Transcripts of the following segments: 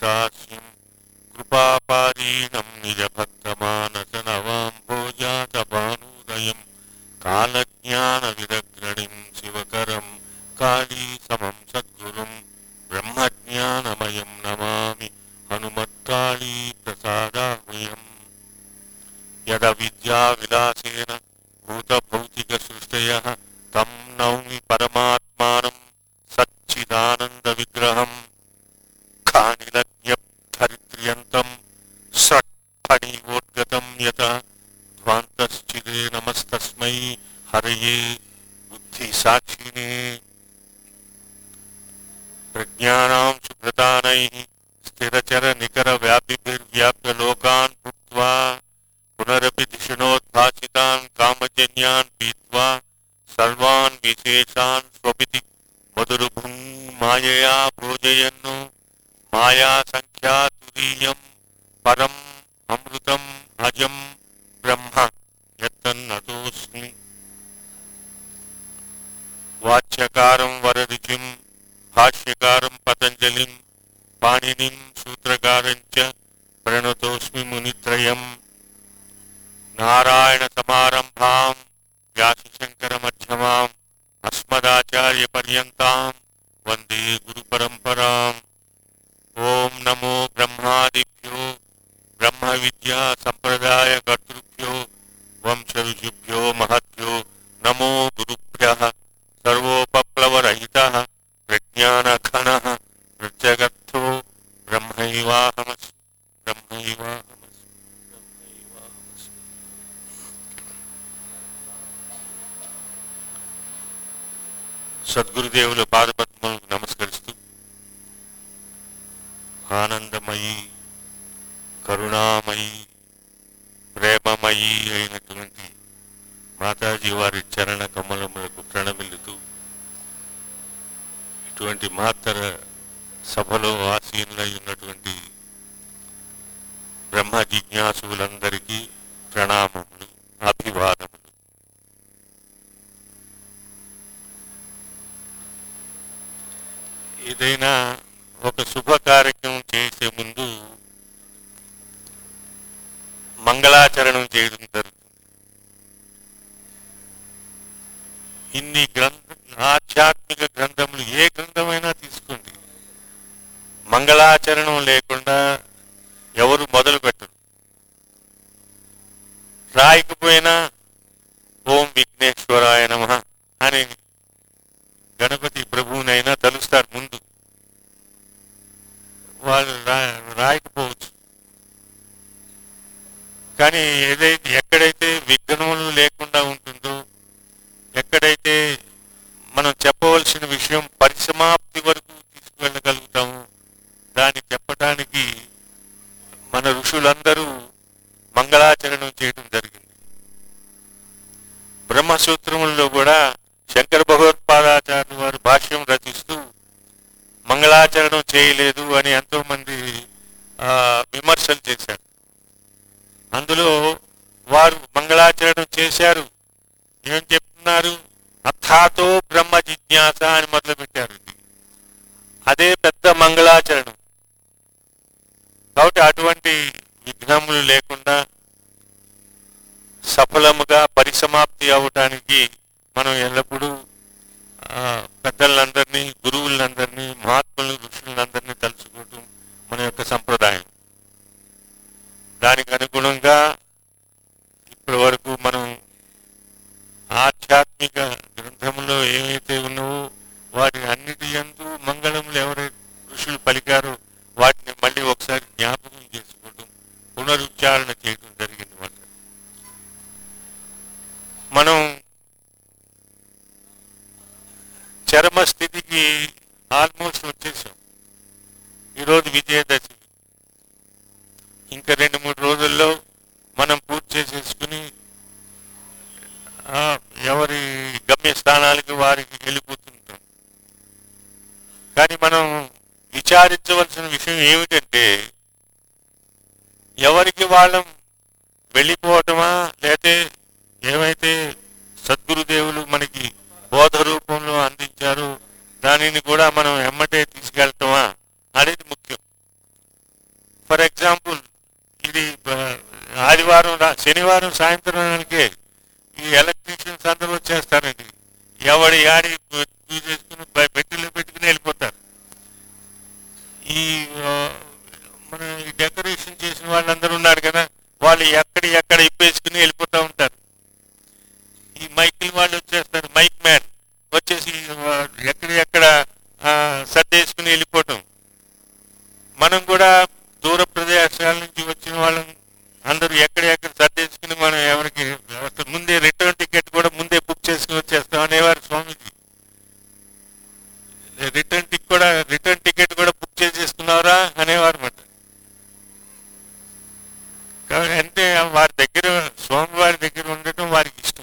दास्यं कृपापारीणं निजभक्तमानसनवाम्भोजातभानुदयं कालज्ञानविदग्रणिं शिवकरं कालीसमं सद्गुरुं ब्रह्मज्ञानमयं नमामि हनुमत्काळी प्रसादाह्वयम् यदविद्याविलासेन भूतभौतिकसृष्टयः तं नौमि परमात्मानं सच्चिदानन्दविग्रहं खानिलज्ञधरित्र्यन्तं सट्फणिवोद्गतं यतः ध्वान्तश्चिदे नमस्तस्मै हरये बुद्धिसाक्षिणे प्रज्ञानां सुकृतानैः स्थिरचरनिकरव्यापिभिर्व्याप्य लोकान् भुक्त्वा पुनरपि दिशनोद्भासितान् कामजन्यान् पीत्वा सर्वान् विशेषान् स्वपिति मधुरभुं मायया भोजयन्नो मायासङ्ख्या तुरीयं परम् अमृतम् अजं ब्रह्म यत्तन्नतोऽस्मि वाच्यकारं वररुचिं भाष्यकारं पतञ्जलिं पाणिनिं सूत्रकारं च प्रणतोऽस्मि मुनित्रयम् नारायणसमारम्भां व्यासशङ्करमध्यमाम् अस्मदाचार्यपर्यन्तां वन्दे गुरुपरम्पराम् ॐ नमो ब्रह्मादिभ्यो ब्रह्मविद्यासम्प्रदायकर्तृभ्यो वंशऋषिभ्यो महद्भ्यो नमो गुरुभ्यः सर्वोपप्लवरहितः प्रज्ञानघनः प्रत्यगर्थो ब्रह्मैवाहमस्मि ब्रह्मैवाहमस्मि సద్గురుదేవుల పాదపద్మలకు నమస్కరిస్తూ ఆనందమయి కరుణామయి ప్రేమమయి అయినటువంటి మాతాజీ వారి చరణ కమలములకు ప్రణమిల్లుతూ ఇటువంటి మహత్తర సభలో ఆసీనులై ఉన్నటువంటి బ్రహ్మ జిజ్ఞాసులందరికీ ప్రణామములు అభివాదములు. ఏదైనా ఒక శుభ కార్యక్రమం చేసే ముందు మంగళాచరణం చేయడం జరుగుతుంది. ఇన్ని ఆధ్యాత్మిక గ్రంథములు ఏ గ్రంథమైనా తీసుకోండి, మంగళాచరణం లేకుండా ఎవరు మొదలు పెట్టరు. రాయకపోయినా ఓం విఘ్నేశ్వరాయ నమః అని గణపతి ప్రభువునైనా తలుస్తారు ముందు. వాళ్ళు రాయకపోవచ్చు, కానీ ఎక్కడైతే విఘ్నములు లేకుండా ఉంటుందో, ఎక్కడైతే మనం చెప్పవలసిన విషయం పరిసమాప్తి వరకు తీసుకువెళ్ళగలుగుతాము, దాన్ని చెప్పడానికి మన ఋషులందరూ మంగళాచరణం చేయడం జరిగింది. బ్రహ్మసూత్రములలో కూడా శంకర భగవత్పాదాచార్యులు వారు భాష్యం రచిస్తూ మంగళాచరణం చేయలేదు అని ఎంతో మంది విమర్శలు చేశారు. అందులో వారు మంగళాచరణం చేశారు. ఏం చెప్తున్నారు? అథాతో బ్రహ్మ జిజ్ఞాస అని మొదలుపెట్టారు. అదే పెద్ద మంగళాచరణం. కాబట్టి అటువంటి విఘ్నములు లేకుండా సఫలముగా పరిసమాప్తి అవటానికి మనం ఎల్లప్పుడూ పెద్దలందరినీ, గురువులందరినీ, మహాత్ములు, ఋషులందరినీ తలుచుకోవటం మన యొక్క సంప్రదాయం. దానికి అనుగుణంగా ఇప్పటి వరకు మనం ఆధ్యాత్మిక గ్రంథంలో ఏవైతే ఉన్నావో వాటి అన్నిటి యందు మంగళములు ఎవరైతే ఋషులు పలికారో వాటిని మళ్ళీ ఒకసారి జ్ఞాపకం చేసుకోవటం, పునరుచ్చారణ చేయడం జరిగింది. మనం చరమ స్థితికి ఆల్మోస్ట్ వచ్చేసాం. ఈరోజు విజయదశమి. ఇంకా 2-3 రోజుల్లో మనం పూర్తి చేసేసుకుని ఎవరి గమ్యస్థానాలకి వారికి వెళ్ళిపోతుంటాం. కానీ మనం విచారించవలసిన విషయం ఏమిటంటే, ఎవరికి వాళ్ళం వెళ్ళిపోవటమా, లేతే ఏమైతే సద్గురుదేవులు మనకి బోధ రూపంలో అందించారో దానిని కూడా మనం ఎమ్మటే తీసుకెళ్ళటమా అనేది ముఖ్యం. శనివారం సాయంత్రానికే ఈ ఎలక్ట్రీషియన్స్ అందరూ వచ్చేస్తారండి. ఎవడి యాడి చేసుకుని పెట్టెలు పెట్టుకుని వెళ్ళిపోతారు. ఈ మన ఈ డెకరేషన్ చేసిన వాళ్ళందరూ ఉన్నారు కదా, వాళ్ళు ఎక్కడ ఇప్పేసుకుని వెళ్ళిపోతూ ఉంటారు. ఈ మైకిల్ వాళ్ళు వచ్చేస్తారు, మైక్ మ్యాన్ వచ్చేసి ఎక్కడ సర్దేసుకుని వెళ్ళిపోవటం. మనం కూడా దూర ప్రదేశాల నుంచి వచ్చిన వాళ్ళం అందరూ ఎక్కడ సర్దేసుకుని మనం ఎవరికి ముందే రిటర్న్ టికెట్ కూడా ముందే బుక్ చేసుకుని వచ్చేస్తాం అనేవారు స్వామీజీ. రిటర్న్ టికెట్ కూడా బుక్ చేసేసుకున్నారా అనేవారు మాట. అంటే వారి దగ్గర స్వామివారి దగ్గర ఉండటం వారికి ఇష్టం.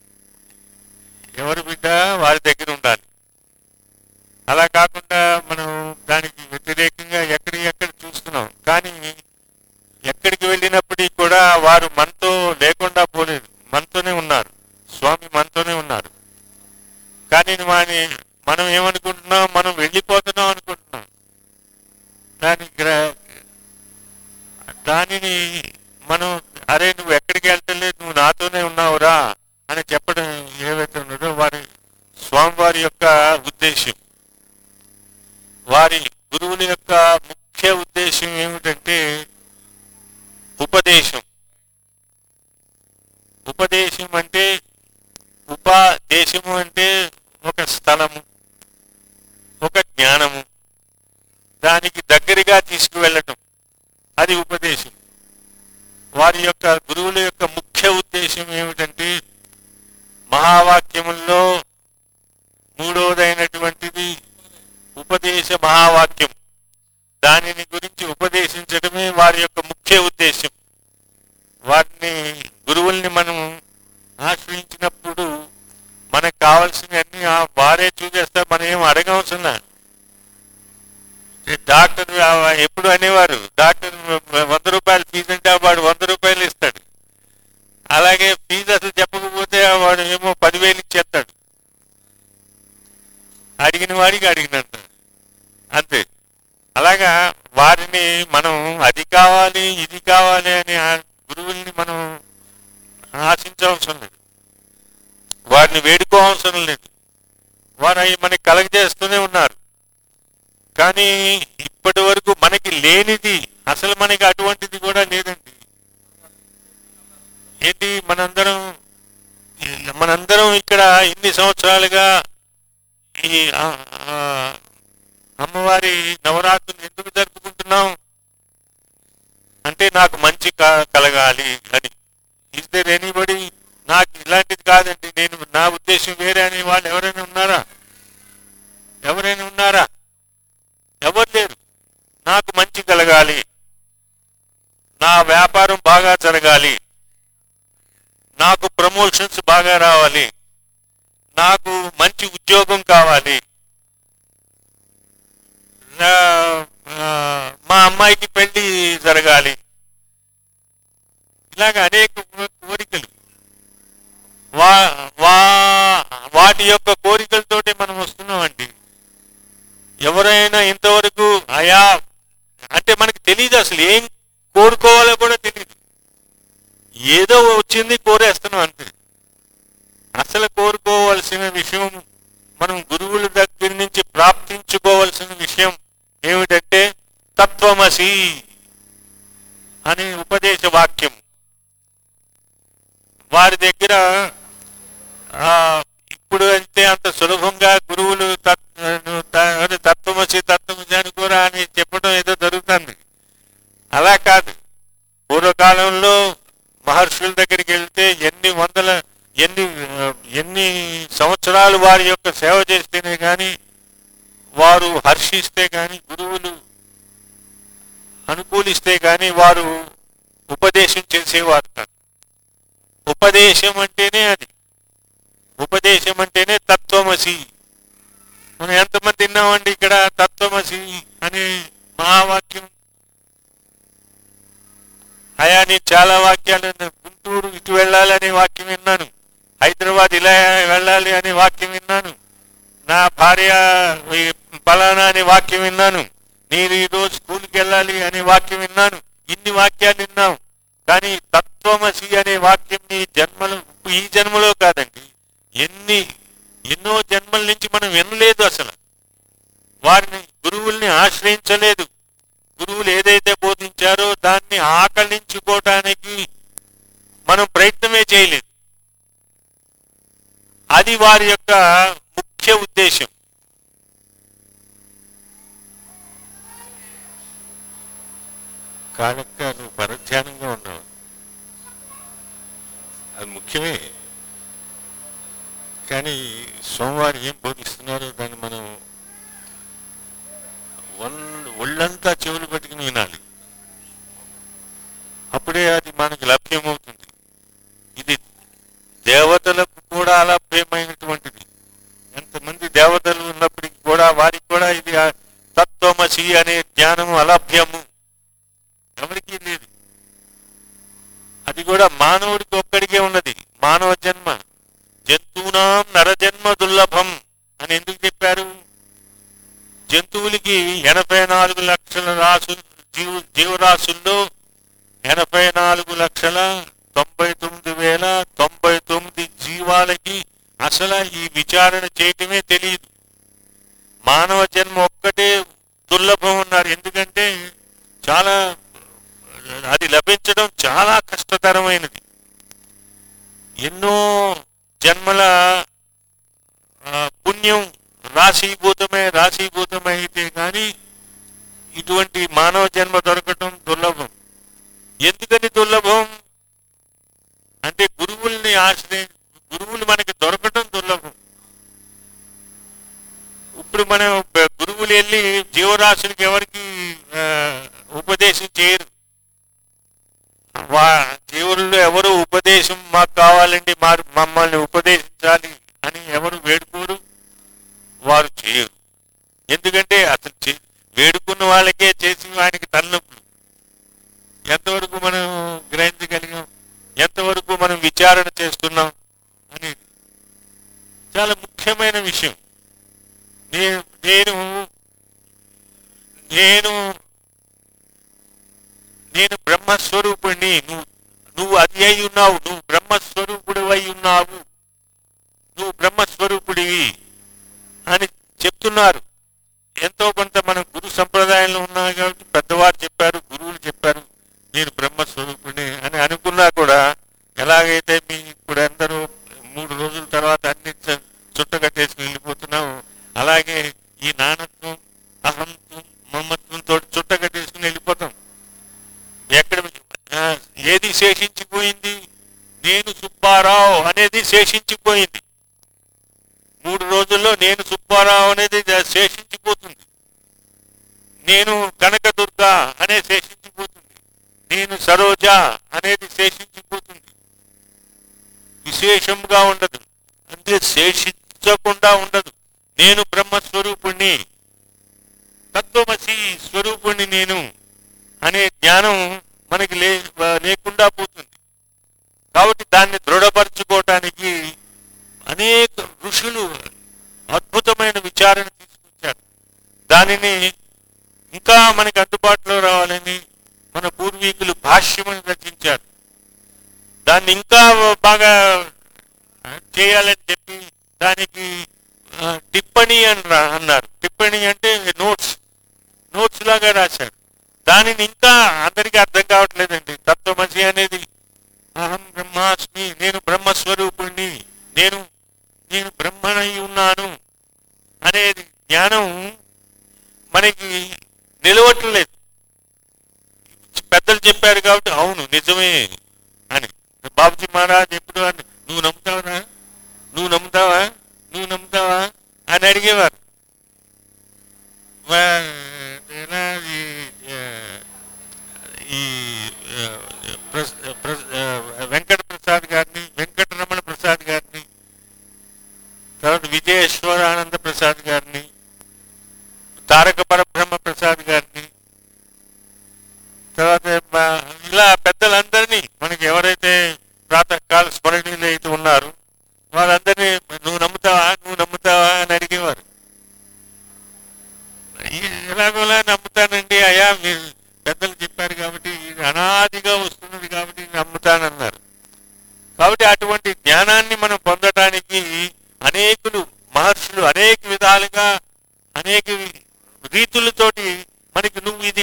ఎవరి బిడ్డ వారి దగ్గర ఉండాలి. అలా కాకుండా మనం దానికి వ్యతిరేకంగా ఎక్కడ చూస్తున్నాం. కానీ ఎక్కడికి వెళ్ళినప్పటికీ కూడా వారు మనతో లేకుండా పోలేదు, మనతోనే ఉన్నారు. స్వామి మనతోనే ఉన్నారు. కానీ మనం ఏమనుకుంటున్నాం, మనం వెళ్ళిపోతున్నాం అనుకుంటున్నాం. దానిని మనం అరే నువ్వు ఎక్కడికి వెళ్తలేదు, నువ్వు నాతోనే ఉన్నావురా అని చెప్పడం ఏవైతే ఉన్నదో స్వామివారి యొక్క ఉద్దేశం, వారి గురువుల యొక్క ముఖ్య ఉద్దేశం ఏమిటంటే ఉపదేశం. ఉపదేశం అంటే ఉపదేశము అంటే ఒక స్థలము, ఒక జ్ఞానము, దానికి దగ్గరగా తీసుకువెళ్ళటం, అది ఉపదేశం. వారి యొక్క గురువుల యొక్క ముఖ్య ఉద్దేశం ఏమిటంటే మహావాక్యముల్లో మూడవదైనటువంటిది ఉపదేశ మహావాక్యం. దానిని గురించి ఉపదేశించడమే వారి యొక్క ముఖ్య ఉద్దేశం. గురువుల్ని మనం ఆశ్రయించినప్పుడు మనకు కావాల్సినవన్నీ వారే చూసేస్తారు, మనం ఏం అడగవలసిన. డాక్టర్ ఎప్పుడు అనేవారు, డాక్టర్ 100 రూపాయలు ఫీజు అంటే వాడు 100 రూపాయలు ఇస్తాడు. అలాగే ఫీజు అసలు చెప్పకపోతే వాడు ఏమో 10,000 ఇచ్చేస్తాడు, అడిగిన వాడికి అడిగినంత అంతే. అలాగా వారిని మనం అది కావాలి ఇది కావాలి అని గురువుల్ని మనం ఆశించవసరం లేదు, వారిని వేడుకోవసరం లేదు. వారు అవి మనకి కలగజేస్తూనే ఉన్నారు. కానీ ఇప్పటి వరకు మనకి లేనిది, అసలు మనకి అటువంటిది కూడా లేదండి. ఏంటి మనందరం ఇక్కడ ఇన్ని సంవత్సరాలుగా ఈ అమ్మవారి నవరాత్రులు ఎందుకు జరుపుకుంటున్నాం అంటే నాకు మంచి కలగాలి అని. ఇస్ దేర్ ఎనీబడి నాకు ఇలాంటిది కాదండి, నా ఉద్దేశం వేరే అని వాళ్ళు ఎవరైనా ఉన్నారా? ఎవరు లేరు. నాకు మంచి కలగాలి, నా వ్యాపారం బాగా జరగాలి, నాకు ప్రమోషన్స్ బాగా రావాలి, నాకు మంచి ఉద్యోగం కావాలి, మా అమ్మాయికి పెళ్లి జరగాలి, ఇలాగ అనేక కోరికలు. వాటి యొక్క కోరికలతోటి మనం వస్తున్నామండి. ఎవరైనా ఇంతవరకు అంటే మనకి తెలియదు, అసలు ఏం కోరుకోవాలో కూడా తెలియదు. ఏదో వచ్చింది కోరేస్తున్నాం అంతే. అసలు కోరుకోవాల్సిన విషయం, మనం గురువుల దగ్గర నుంచి ప్రాప్తించుకోవాల్సిన విషయం ఏమిటంటే తత్వమసి అనే ఉపదేశ వాక్యం. వారి దగ్గర ఇప్పుడు అయితే అంత సులభంగా గురువులు తత్వమసి అనుకోరా అని చెప్పడం ఏదో జరుగుతుంది. అలా కాదు. పూర్వకాలంలో మహర్షుల దగ్గరికి వెళ్తే ఎన్ని సంవత్సరాలు వారి యొక్క సేవ చేస్తేనే కానీ, వారు హర్షిస్తే కానీ, గురువులు అనుకూలిస్తే కానీ వారు ఉపదేశం చేసేవారు కాదు. ఉపదేశం అంటేనే అది. ఉపదేశం అంటేనే తత్వమసి. మనం ఎంతమంది విన్నామండి ఇక్కడ తత్వమసి అనే మహావాక్యం. నేను చాలా వాక్యాలు విన్నాను. గుంటూరు ఇటు వెళ్ళాలి అనే వాక్యం విన్నాను, హైదరాబాద్ ఇలా వెళ్ళాలి అనే వాక్యం విన్నాను, నా భార్య పలానా అనే వాక్యం విన్నాను, నేను ఈరోజు స్కూల్కి వెళ్ళాలి అనే వాక్యం విన్నాను. ఇన్ని వాక్యాలు విన్నాం. కానీ తత్వ తత్వమసి అనే వాక్యం ఈ జన్మలో కాదండి, ఎన్నో జన్మల నుంచి మనం వినలేదు అసలు. వారిని గురువుల్ని ఆశ్రయించలేదు. గురువులు ఏదైతే బోధించారో దాన్ని ఆకలించుకోవటానికి మనం ప్రయత్నమే చేయలేదు. అది వారి యొక్క ముఖ్య ఉద్దేశం. కాలక్క నువ్వు పరధ్యానంగా ఉన్నావు, అది ముఖ్యమే. కానీ సోమవారం ఏం బోధిస్తున్నారో దాన్ని మనం ఒళ్ళంతా చెవులు పట్టుకుని వినాలి. అప్పుడే అది మనకు లభ్యమవుతుంది. ఇది దేవతలకు కూడా అలభ్యమైనటువంటిది. ఎంతమంది దేవతలు ఉన్నప్పటికీ కూడా వారికి కూడా ఇది తత్వమసి అనే జ్ఞానము అలభ్యము, ఎవరికీ లేదు. అది కూడా మానవుడికి ఒక్కడికే ఉన్నది. మానవ జన్మ జంతువునాం నరజన్మ దుర్లభం అని ఎందుకు చెప్పారు? జంతువులకి 84 లక్షల జీవరాశుల్లో 84,99,099 జీవాలకి అసలు ఈ విచారణ చేయటమే తెలియదు. మానవ జన్మ ఒక్కటే దుర్లభం ఉన్నారు. ఎందుకంటే అది లభించడం చాలా కష్టతరమైనది. ఎన్నో జన్మల పుణ్యం రాశీభూతమైతే కానీ ఇటువంటి మానవ జన్మ దొరకటం దుర్లభం. ఎందుకని దుర్లభం అంటే గురువులు మనకి దొరకటం దుర్లభం. ఇప్పుడు మనం గురువులు వెళ్ళి జీవరాశులకి ఎవరికి ఉపదేశం చేయరు. జీవుల్లో ఎవరు ఉపదేశం మాకు కావాలండి, మమ్మల్ని ఉపదేశించాలి అని ఎవరు వేడుకోరు, వారు చేయరు. ఎందుకంటే అసలు వేడుకున్న వాళ్ళకే చేసి వానికి తలనొప్పులు. ఎంతవరకు మనం గ్రహించగలిగాం, ఎంతవరకు మనం విచారణ చేస్తున్నాం అనేది చాలా ముఖ్యమైన విషయం. నేను బ్రహ్మస్వరూపుణ్ణి, నువ్వు అది అయి ఉన్నావు, నువ్వు బ్రహ్మస్వరూపుడు అయి ఉన్నావు, నువ్వు బ్రహ్మస్వరూపుడివి అని చెప్తున్నారు. ఎంతో కొంత మనం గురు సంప్రదాయంలో ఉన్నాం కాబట్టి పెద్దవారు చెప్పారు, గురువులు చెప్పారు నేను బ్రహ్మస్వరూపుడిని అని అనుకున్నా కూడా, ఎలాగైతే మీ ఇప్పుడు అందరూ 3 రోజుల తర్వాత అన్ని చుట్టకట్టేసుకుని వెళ్ళిపోతున్నావు, అలాగే ఈ నానత్వం, అహంత్వం, మమత్వంతో చుట్టకట్టేసుకుని వెళ్ళిపోతాం. ఎక్కడ ఏది శేషించిపోయింది? నేను సుబ్బారావు అనేది శేషించిపోయింది. 3 రోజుల్లో నేను సుబ్బారావు అనేది శేషించిపోతుంది. నేను కనకదుర్గ అనేది శేషించిపోతుంది. నేను సరోజ అనేది శేషించిపోతుంది. విశేషంగా ఉండదు, అంటే శేషించకుండా ఉండదు. నేను బ్రహ్మస్వరూపుణ్ణి, తత్వమసి స్వరూపుణ్ణి నేను అనే జ్ఞానం మనకి లేకుండా పోతుంది. కాబట్టి దాన్ని దృఢపరచుకోవటానికి అనేక ఋషులు అద్భుతమైన విచారణ తీసుకొచ్చారు. దానిని ఇంకా మనకి అందుబాటులో రావాలని మన పూర్వీకులు భాష్యమని రచించారు. దాన్ని ఇంకా బాగా చేయాలని చెప్పి దానికి టిప్పణి అన్నారు. టిప్పణి అంటే నోట్స్ లాగా రాశారు. దానిని ఇంకా అందరికీ అర్థం కావట్లేదండి. తత్వమసి అనేది అహం బ్రహ్మాస్మి, నేను బ్రహ్మస్వరూపుణ్ణి, నేను బ్రహ్మనై ఉన్నాను అనేది జ్ఞానం మనకి నిలవట్లేదు. పెద్దలు చెప్పారు కాబట్టి అవును నిజమే అని. బాబుజీ మహారాజ్ ఎప్పుడు నువ్వు నమ్ముతావా నువ్వు నమ్ముతావా నువ్వు నమ్ముతావా అని అడిగేవారు. ఈ వెంకటప్రసాద్ గారిని, వెంకటరమణ ప్రసాద్ గారిని, తర్వాత విజయేశ్వరానంద ప్రసాద్ గారిని, తారక పరబ్రహ్మ ప్రసాద్ గారిని, తర్వాత ఇలా పెద్దలందరినీ మనకి ఎవరైతే ప్రాతకాల స్మరణీయులు అయితే ఉన్నారో వాళ్ళందరినీ నువ్వు నమ్ముతావా అని అడిగేవారు. ఎలాగోలా నమ్ముతానండి అయ్యా, మీరు పెద్దలు చెప్పారు కాబట్టి, ఇది అనాదిగా వస్తున్నది కాబట్టి నమ్ముతానన్నారు.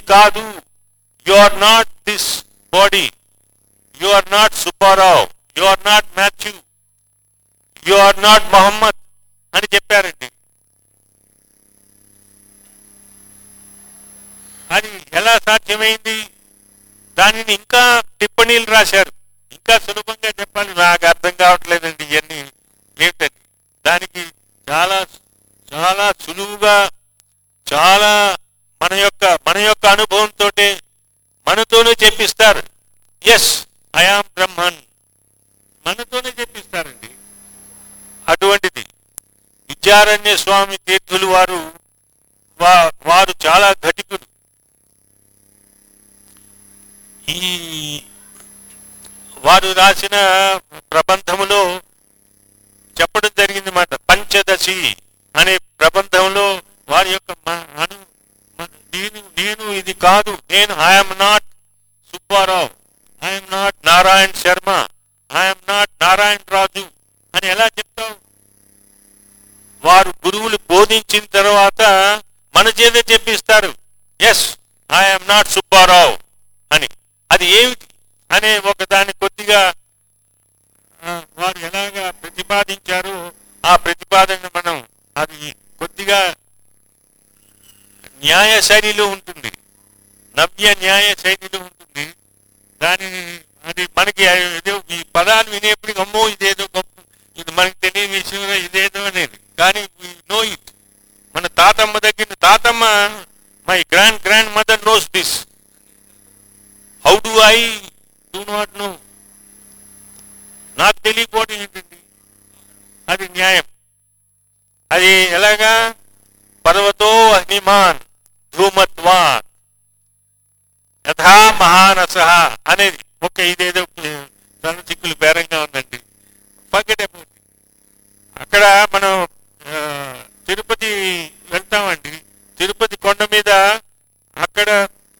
కాదు, you are not this body, you are not Subbarao, you are not Matthew, you are not Mohammed అని చెప్పారండి. అది ఎలా సాధ్యమైంది? దానిని ఇంకా టిప్పణీలు రాశారు. ఇంకా సులభంగా చెప్పాలి, నాకు అర్థం కావట్లేదండి ఇవన్నీ ఏంటని. దానికి చాలా చాలా సులువుగా, చాలా మన యొక్క అనుభవంతో మనతోనే చెప్పిస్తారు. ఎస్, ఐ యామ్ బ్రహ్మన్, మనతోనే చెప్పిస్తారండి. అటువంటిది విద్యారణ్య స్వామి తీర్థులు వారు చాలా ఘటికులు. ఈ వారు రాసిన ప్రబంధములో చెప్పడం జరిగింది మాట. పంచదశి అనే ప్రబంధంలో వారి యొక్క నేను ఇది కాదు, నేను I'm not Subbarao, I'm not Narayana Sharma, I'm not Narayana Raju అని ఎలా చెప్తావు? వారు గురువులు బోధించిన తర్వాత మన చేత చెప్పిస్తారు, ఎస్ ఐఎమ్ నాట్ సుబ్బారావు అని. అది ఏమిటి అనే ఒక దాన్ని కొద్దిగా వారు ఎలాగా ప్రతిపాదించారో ఆ ప్రతిపాదన మనం అది కొద్దిగా న్యాయ శైలిలో ఉంటుంది, నవ్య న్యాయ శైలిలో ఉంటుంది. అది మనకి ఈ పదాలు వినేప్పటికి అమ్మో ఇదేదో గొప్ప, ఇది మనకి తెలియని విషయం ఇదేదో అనేది. కానీ వి నో ఇట్. మన తాతమ్మ దగ్గర, తాతమ్మ my grandmother knows this, how do I do not know? నాకు తెలియకపోవడం ఏంటండి? అది న్యాయం. అది ఎలాగా? పర్వతో అగ్నిమాన్ ధూమత్వా యథా మహానస అనేది ఒక ఇదేదో చిక్కులు బేరంగా ఉందండి. Forget about it. అక్కడ మనం తిరుపతి వెళ్తామండి. తిరుపతి కొండ మీద అక్కడ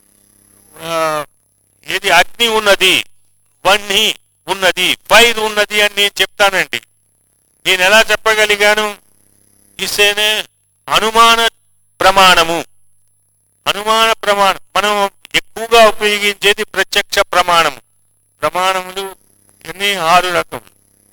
ఏది అగ్ని ఉన్నది, వహ్ని ఉన్నది, ఫైర్ ఉన్నది అని నేను చెప్తానండి. నేను ఎలా చెప్పగలిగాను? ఇసేనే అనుమాన ప్రమాణము. అనుమాన ప్రమాణం మనం ఎక్కువగా ఉపయోగించేది ప్రత్యక్ష ప్రమాణము. ప్రమాణములు ఎన్ని 6 రకములు.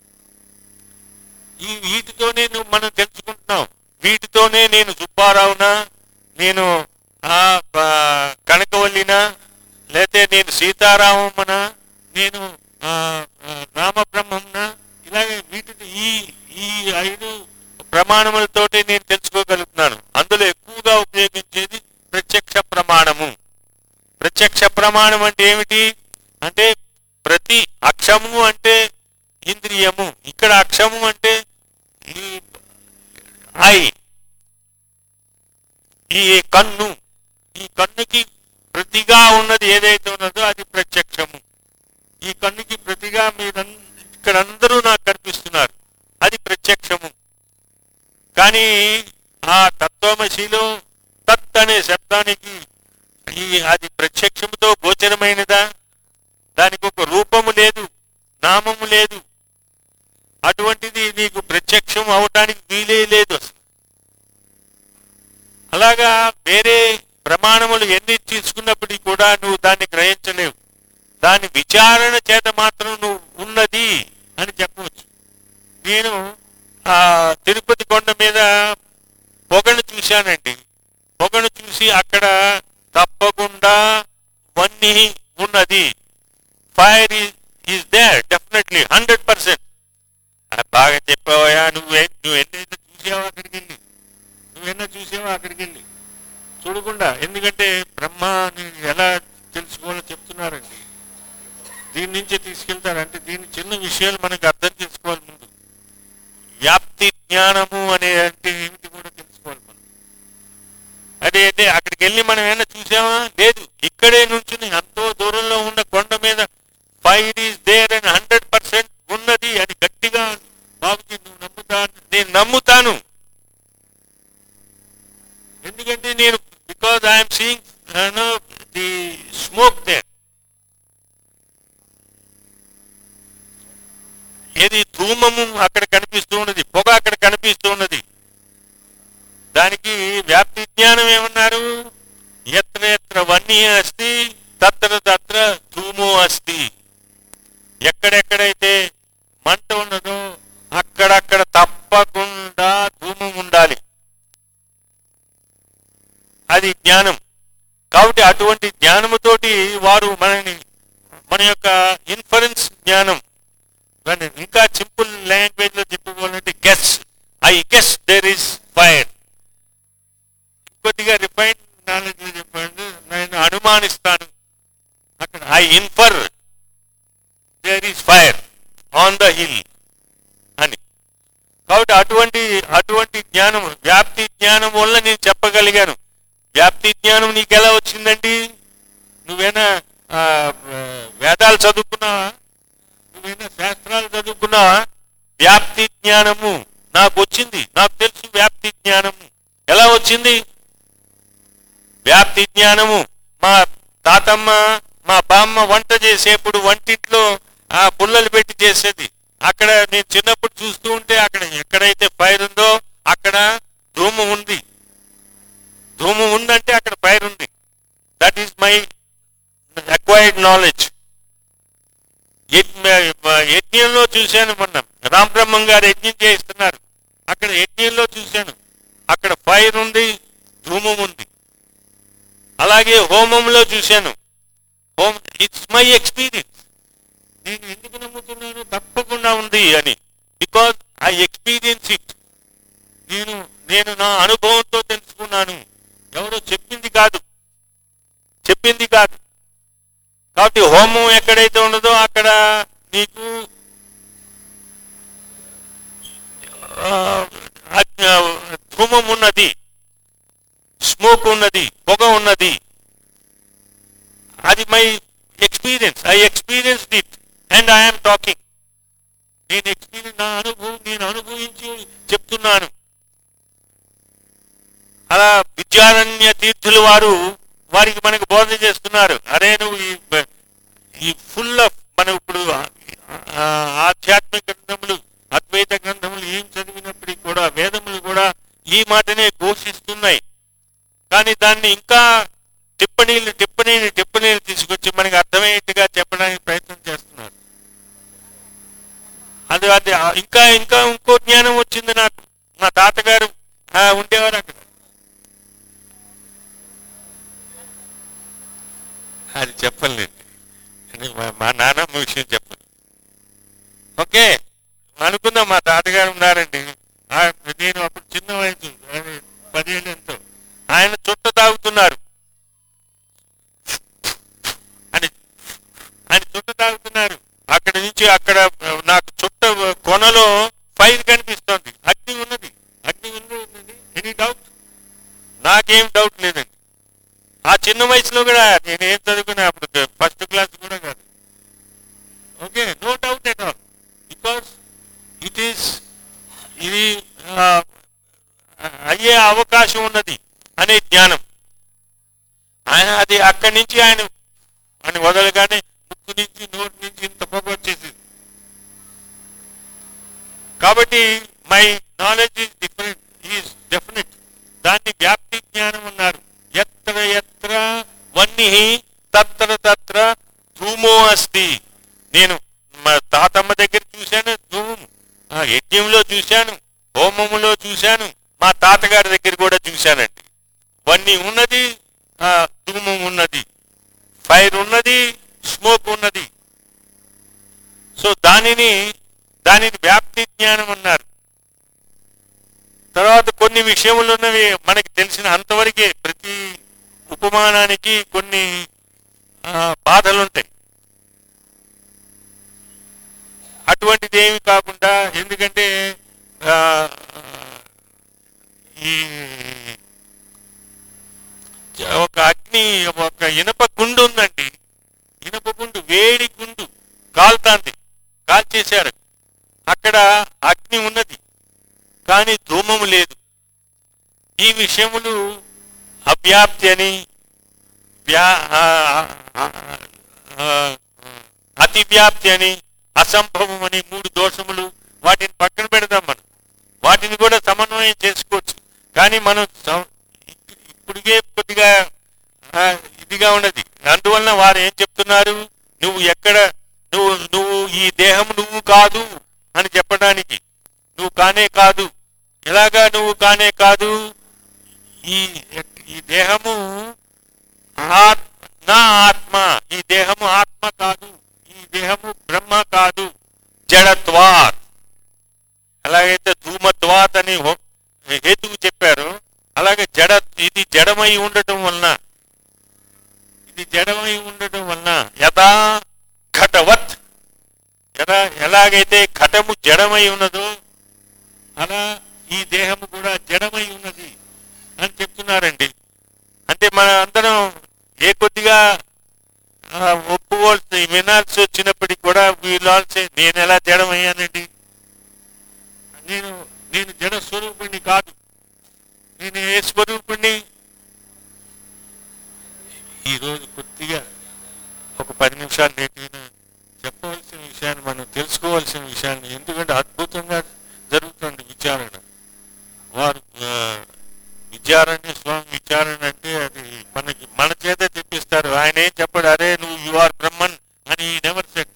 వీటితోనే మనం తెలుసుకుంటున్నాం. వీటితోనే నేను సుబ్బారావునా, నేను కనకవల్లినా, లేతే నేను సీతారామమ్మనా, నేను రామబ్రహ్మంనా, ఇలాగే వీటిని ఈ 5 ప్రమాణములతోటి నేను తెలుసుకోగలుగుతున్నాను. అందులో ఎక్కువగా ఉపయోగించేది ప్రత్యక్ష ప్రమాణము. ప్రత్యక్ష ప్రమాణం అంటే ఏమిటి అంటే, ప్రతి అక్షము అంటే ఇంద్రియము, ఇక్కడ అక్షము అంటే ఈ ఐ, ఈ కన్ను. ఈ కన్నుకి ప్రతిగా ఉన్నది ఏదైతే ఉన్నదో అది ప్రత్యక్షము. ఈ కన్నుకి ప్రతిగా ఇక్కడ అందరూ నాకు కనిపిస్తున్నారు, అది ప్రత్యక్షము. కానీ ఆ తత్వమశిలో తత్ అనే శబ్దానికి అది ప్రత్యక్షముతో గోచరమైనదా? దానికి ఒక రూపము లేదు, నామము లేదు. అటువంటిది నీకు ప్రత్యక్షం అవటానికి వీలే లేదు అసలు. అలాగా వేరే ప్రమాణములు ఎన్ని తీసుకున్నప్పటికీ కూడా నువ్వు దాన్ని గ్రహించలేవు. దాని విచారణ చేత మాత్రం నువ్వు ఉన్నది అని చెప్పవచ్చు. నేను తిరుపతి కొండ మీద పొగను చూశానండి. పొగను చూసి అక్కడ తప్పకుండా వన్నీ ఉన్నది, ఫైర్ ఈజ్ దేర్ డెఫినెట్లీ 100%. బాగా చెప్పావా? నువ్వెన్నైనా చూసావా అక్కడికి వెళ్ళి? చూసావా అక్కడికి వెళ్ళి? చూడకుండా. ఎందుకంటే బ్రహ్మాన్ని ఎలా తెలుసుకోవాలో చెప్తున్నారండి. దీని నుంచే తీసుకెళ్తారంటే దీని చిన్న విషయాలు మనకు అర్థం చేసుకోవాలి. ముందు వ్యాప్తి జ్ఞానము అనే అంటే ఏమిటి కూడా తెలుసుకోవాలి మనం. అదే అంటే అక్కడికి వెళ్ళి మనం ఏమైనా చూసామా? లేదు. ఇక్కడే నుంచి ఎంతో దూరంలో ఉన్న కొండ మీద ఫైర్ ఈజ్ దేర్ అని 100% ఉన్నది అని గట్టిగా బాబుజీ నువ్వు నమ్ముతాను, నేను నమ్ముతాను. ఎందుకంటే నేను because I'm seeing the smoke there. ఏది ధూమము అక్కడ కనిపిస్తూ ఉన్నది, పొగ అక్కడ కనిపిస్తూ ఉన్నది. దానికి వ్యాప్తి జ్ఞానం ఏమన్నారు? యత్ ఎత్ర ఎత్ర వన్య అస్తి తత్ర తత్ర ధూమో అస్తి. ఎక్కడెక్కడైతే మంట ఉన్నదో అక్కడక్కడ తప్పకుండా ధూమం ఉండాలి. అది జ్ఞానం. కాబట్టి అటువంటి జ్ఞానముతోటి వారు మన యొక్క ఇన్ఫరెన్స్ జ్ఞానం, ఇంకా సింపుల్ లాంగ్వేజ్ లో చెప్పుకోవాలంటే guess, I guess there is fire. కొద్దిగా రిఫైన్ నాలెడ్జ్ లో చెప్పండి, నేను అనుమానిస్తాను, అక్కడ I infer there is fire on the hill అని. కాబట్టి అటువంటి జ్ఞానం, వ్యాప్తి జ్ఞానం వల్ల నేను చెప్పగలిగాను. వ్యాప్తి జ్ఞానం నీకు ఎలా వచ్చిందండి? నువ్వేనా వేదాలు చదువుకున్నావా? నువ్వేనా శాస్త్రాలు చదువుకున్నావా? వ్యాప్తి జ్ఞానము నాకు వచ్చింది, నాకు తెలుసు. వ్యాప్తి జ్ఞానము ఎలా వచ్చింది? వ్యాప్తి జ్ఞానము మా తాతమ్మ మా బామ్మ వంట చేసేప్పుడు వంటింట్లో ఆ పుల్లలు పెట్టి చేసేది. అక్కడ నేను చిన్నప్పుడు చూస్తూ ఉంటే అక్కడ ఎక్కడైతే ఫైర్ ఉందో అక్కడ ధూమం ఉంది. ధూమం ఉందంటే అక్కడ ఫైర్ ఉంది. That is my acquired knowledge. యజ్ఞంలో చూశాను, మొన్న రామబ్రహ్మం గారు యజ్ఞం చేయిస్తున్నారు, అక్కడ యజ్ఞంలో చూశాను, అక్కడ ఫైర్ ఉంది, ధూమం ఉంది. అలాగే హోమంలో చూశాను. It's my experience. నేను ఎందుకు నమ్ముతున్నాను? తప్పకుండా ఉంది అని. Because I experience it. నేను నా అనుభవంతో తెలుసుకున్నాను, ఎవరో చెప్పింది కాదు. కాబట్టి హోమం ఎక్కడైతే ఉండదో అక్కడ నీకు ధూమం ఉన్నది, స్మోక్ ఉన్నది, పొగ ఉన్నది. అది my experience. I experienced it and I'm talking. నేను అనుభవించి చెప్తున్నాను. అలా విద్యారణ్య తీర్థులు వారికి మనకు బోధన చేస్తున్నారు. అరే నువ్వు ఈ ఫుల్ ఆఫ్ మనం ఇప్పుడు ఆధ్యాత్మిక గ్రంథములు, అద్వైత గ్రంథములు ఏం చదివినప్పటికీ కూడా వేదములు కూడా ఈ మాటనే ఘోషిస్తున్నాయి. కానీ దాన్ని ఇంకా టిప్పణీలు తీసుకొచ్చి మనకి అర్థమయ్యేట్టుగా చెప్పడానికి ప్రయత్నం చేస్తున్నారు. అది ఇంకా ఇంకో జ్ఞానం వచ్చింది నాకు. మా తాతగారు ఉండేవారు అక్కడ. అది చెప్పలేండి, మా నాన్నమ్మ విషయం చెప్పను. ఓకే, అనుకుందాం మా తాతగారు ఉన్నారండి. నేను అప్పుడు చిన్న వయసు, 10 ఏళ్ళు ఎంతో. ఆయన చుట్ట తాగుతున్నారు ఆయన చుట్ట తాగుతున్నారు. అక్కడ నుంచి అక్కడ నాకు చుట్ట కొనలో ఫైర్ కనిపిస్తోంది, అగ్ని ఉన్నది. Any doubt? నాకేం డౌట్ లేదండి. ఆ చిన్న వయసులో కూడా నేనేం చదువుకున్నా అప్పుడు ఫస్ట్ క్లాస్ కూడా కాదు. Okay, no doubt at all. Because ఇది అయ్యే అవకాశం ఉన్నది అనే జ్ఞానం. అది అక్కడి నుంచి ఆయన వదలగానే ముక్కు నుంచి నోటి నుంచి ఇంత పొగ వచ్చేసింది. కాబట్టి మై నాలెడ్జ్ ఈజ్ డెఫినెట్. దాన్ని వ్యాప్తి జ్ఞానం ఉన్నారు. ఎత్ర ఎత్ర వన్య తత్ర తత్ర ధూమో అస్తి. నేను మా తాతమ్మ దగ్గర చూశాను ధూమం, యజ్ఞంలో చూశాను, హోమములో చూశాను, మా తాతగారి దగ్గర కూడా చూశానండి. వన్య ఉన్నది, ధూమం ఉన్నది, ఫైర్ ఉన్నది, స్మోక్ ఉన్నది. సో దానిని వ్యాప్తి జ్ఞానం అన్నారు. తర్వాత కొన్ని విషయములు ఉన్నవి మనకి తెలిసిన అంతవరకే. ప్రతి ఉపమానానికి కొన్ని బాధలుంటాయి. అటువంటిది ఏమి కాకుండా, ఎందుకంటే ఈ ఒక ఇనప గుండు ఉందండి. ఇనప గుండు, వేడి గుండు కాల్తాంది, కాల్చేశారు. అక్కడ అగ్ని ఉన్నది కానీ ధూమము లేదు. ఈ విషయములు అవ్యాప్తి అని, అతివ్యాప్తి అని, అసంభవం అని 3 దోషములు. వాటిని పక్కన పెడదాం. మనం వాటిని కూడా సమన్వయం చేసుకోవచ్చు. కానీ మనం ఇప్పటికే కొద్దిగా ఆ, ఇదిగా ఉన్నది. అందువలన వారు ఏం చెప్తున్నారు, నువ్వు ఎక్కడ నువ్వు నువ్వు ఈ దేహం నువ్వు కాదు అని చెప్పడానికి, నువ్వు కానే కాదు. ఎలాగా నువ్వు కానే కాదు? ఈ ఈ దేహము నా ఆత్మ, ఈ దేహము ఆత్మ కాదు, ఈ దేహము బ్రహ్మ కాదు. జడత్వాత్, ఎలాగైతే ధూమత్వాత్ అని హేతువు చెప్పారు, అలాగే ఇది జడమై ఉండటం వలన, ఇది జడమై ఉండటం వలన యథా ఘటవత్, ఎలాగైతే ఘటము జడమై ఉన్నదో అలా ఈ దేహము కూడా జడమై ఉన్నది అని చెప్తున్నారండి. అంటే మన అందరం ఏ కొద్దిగా ఒప్పుకోవాల్సి వినాల్సి వచ్చినప్పటికీ కూడా వీళ్ళాల్సి, నేను ఎలా జడమయ్యానండి, నేను నేను జడ స్వరూపుణ్ణి కాదు, నేను ఏ స్వరూపుణ్ణి. ఈరోజు కొద్దిగా ఒక 10 నిమిషాలు నేటిన చెప్పవలసిన విషయాన్ని, మనం తెలుసుకోవాల్సిన విషయాన్ని, ఎందుకంటే అద్భుతంగా జరుగుతుంది విచారణ. వారు విచారణ్య స్వామి విచారణ అంటే అది మన చేత తెప్పిస్తారు. ఆయన ఏం చెప్పాడు, అరే నువ్వు యు ఆర్ బ్రహ్మన్ అని never said.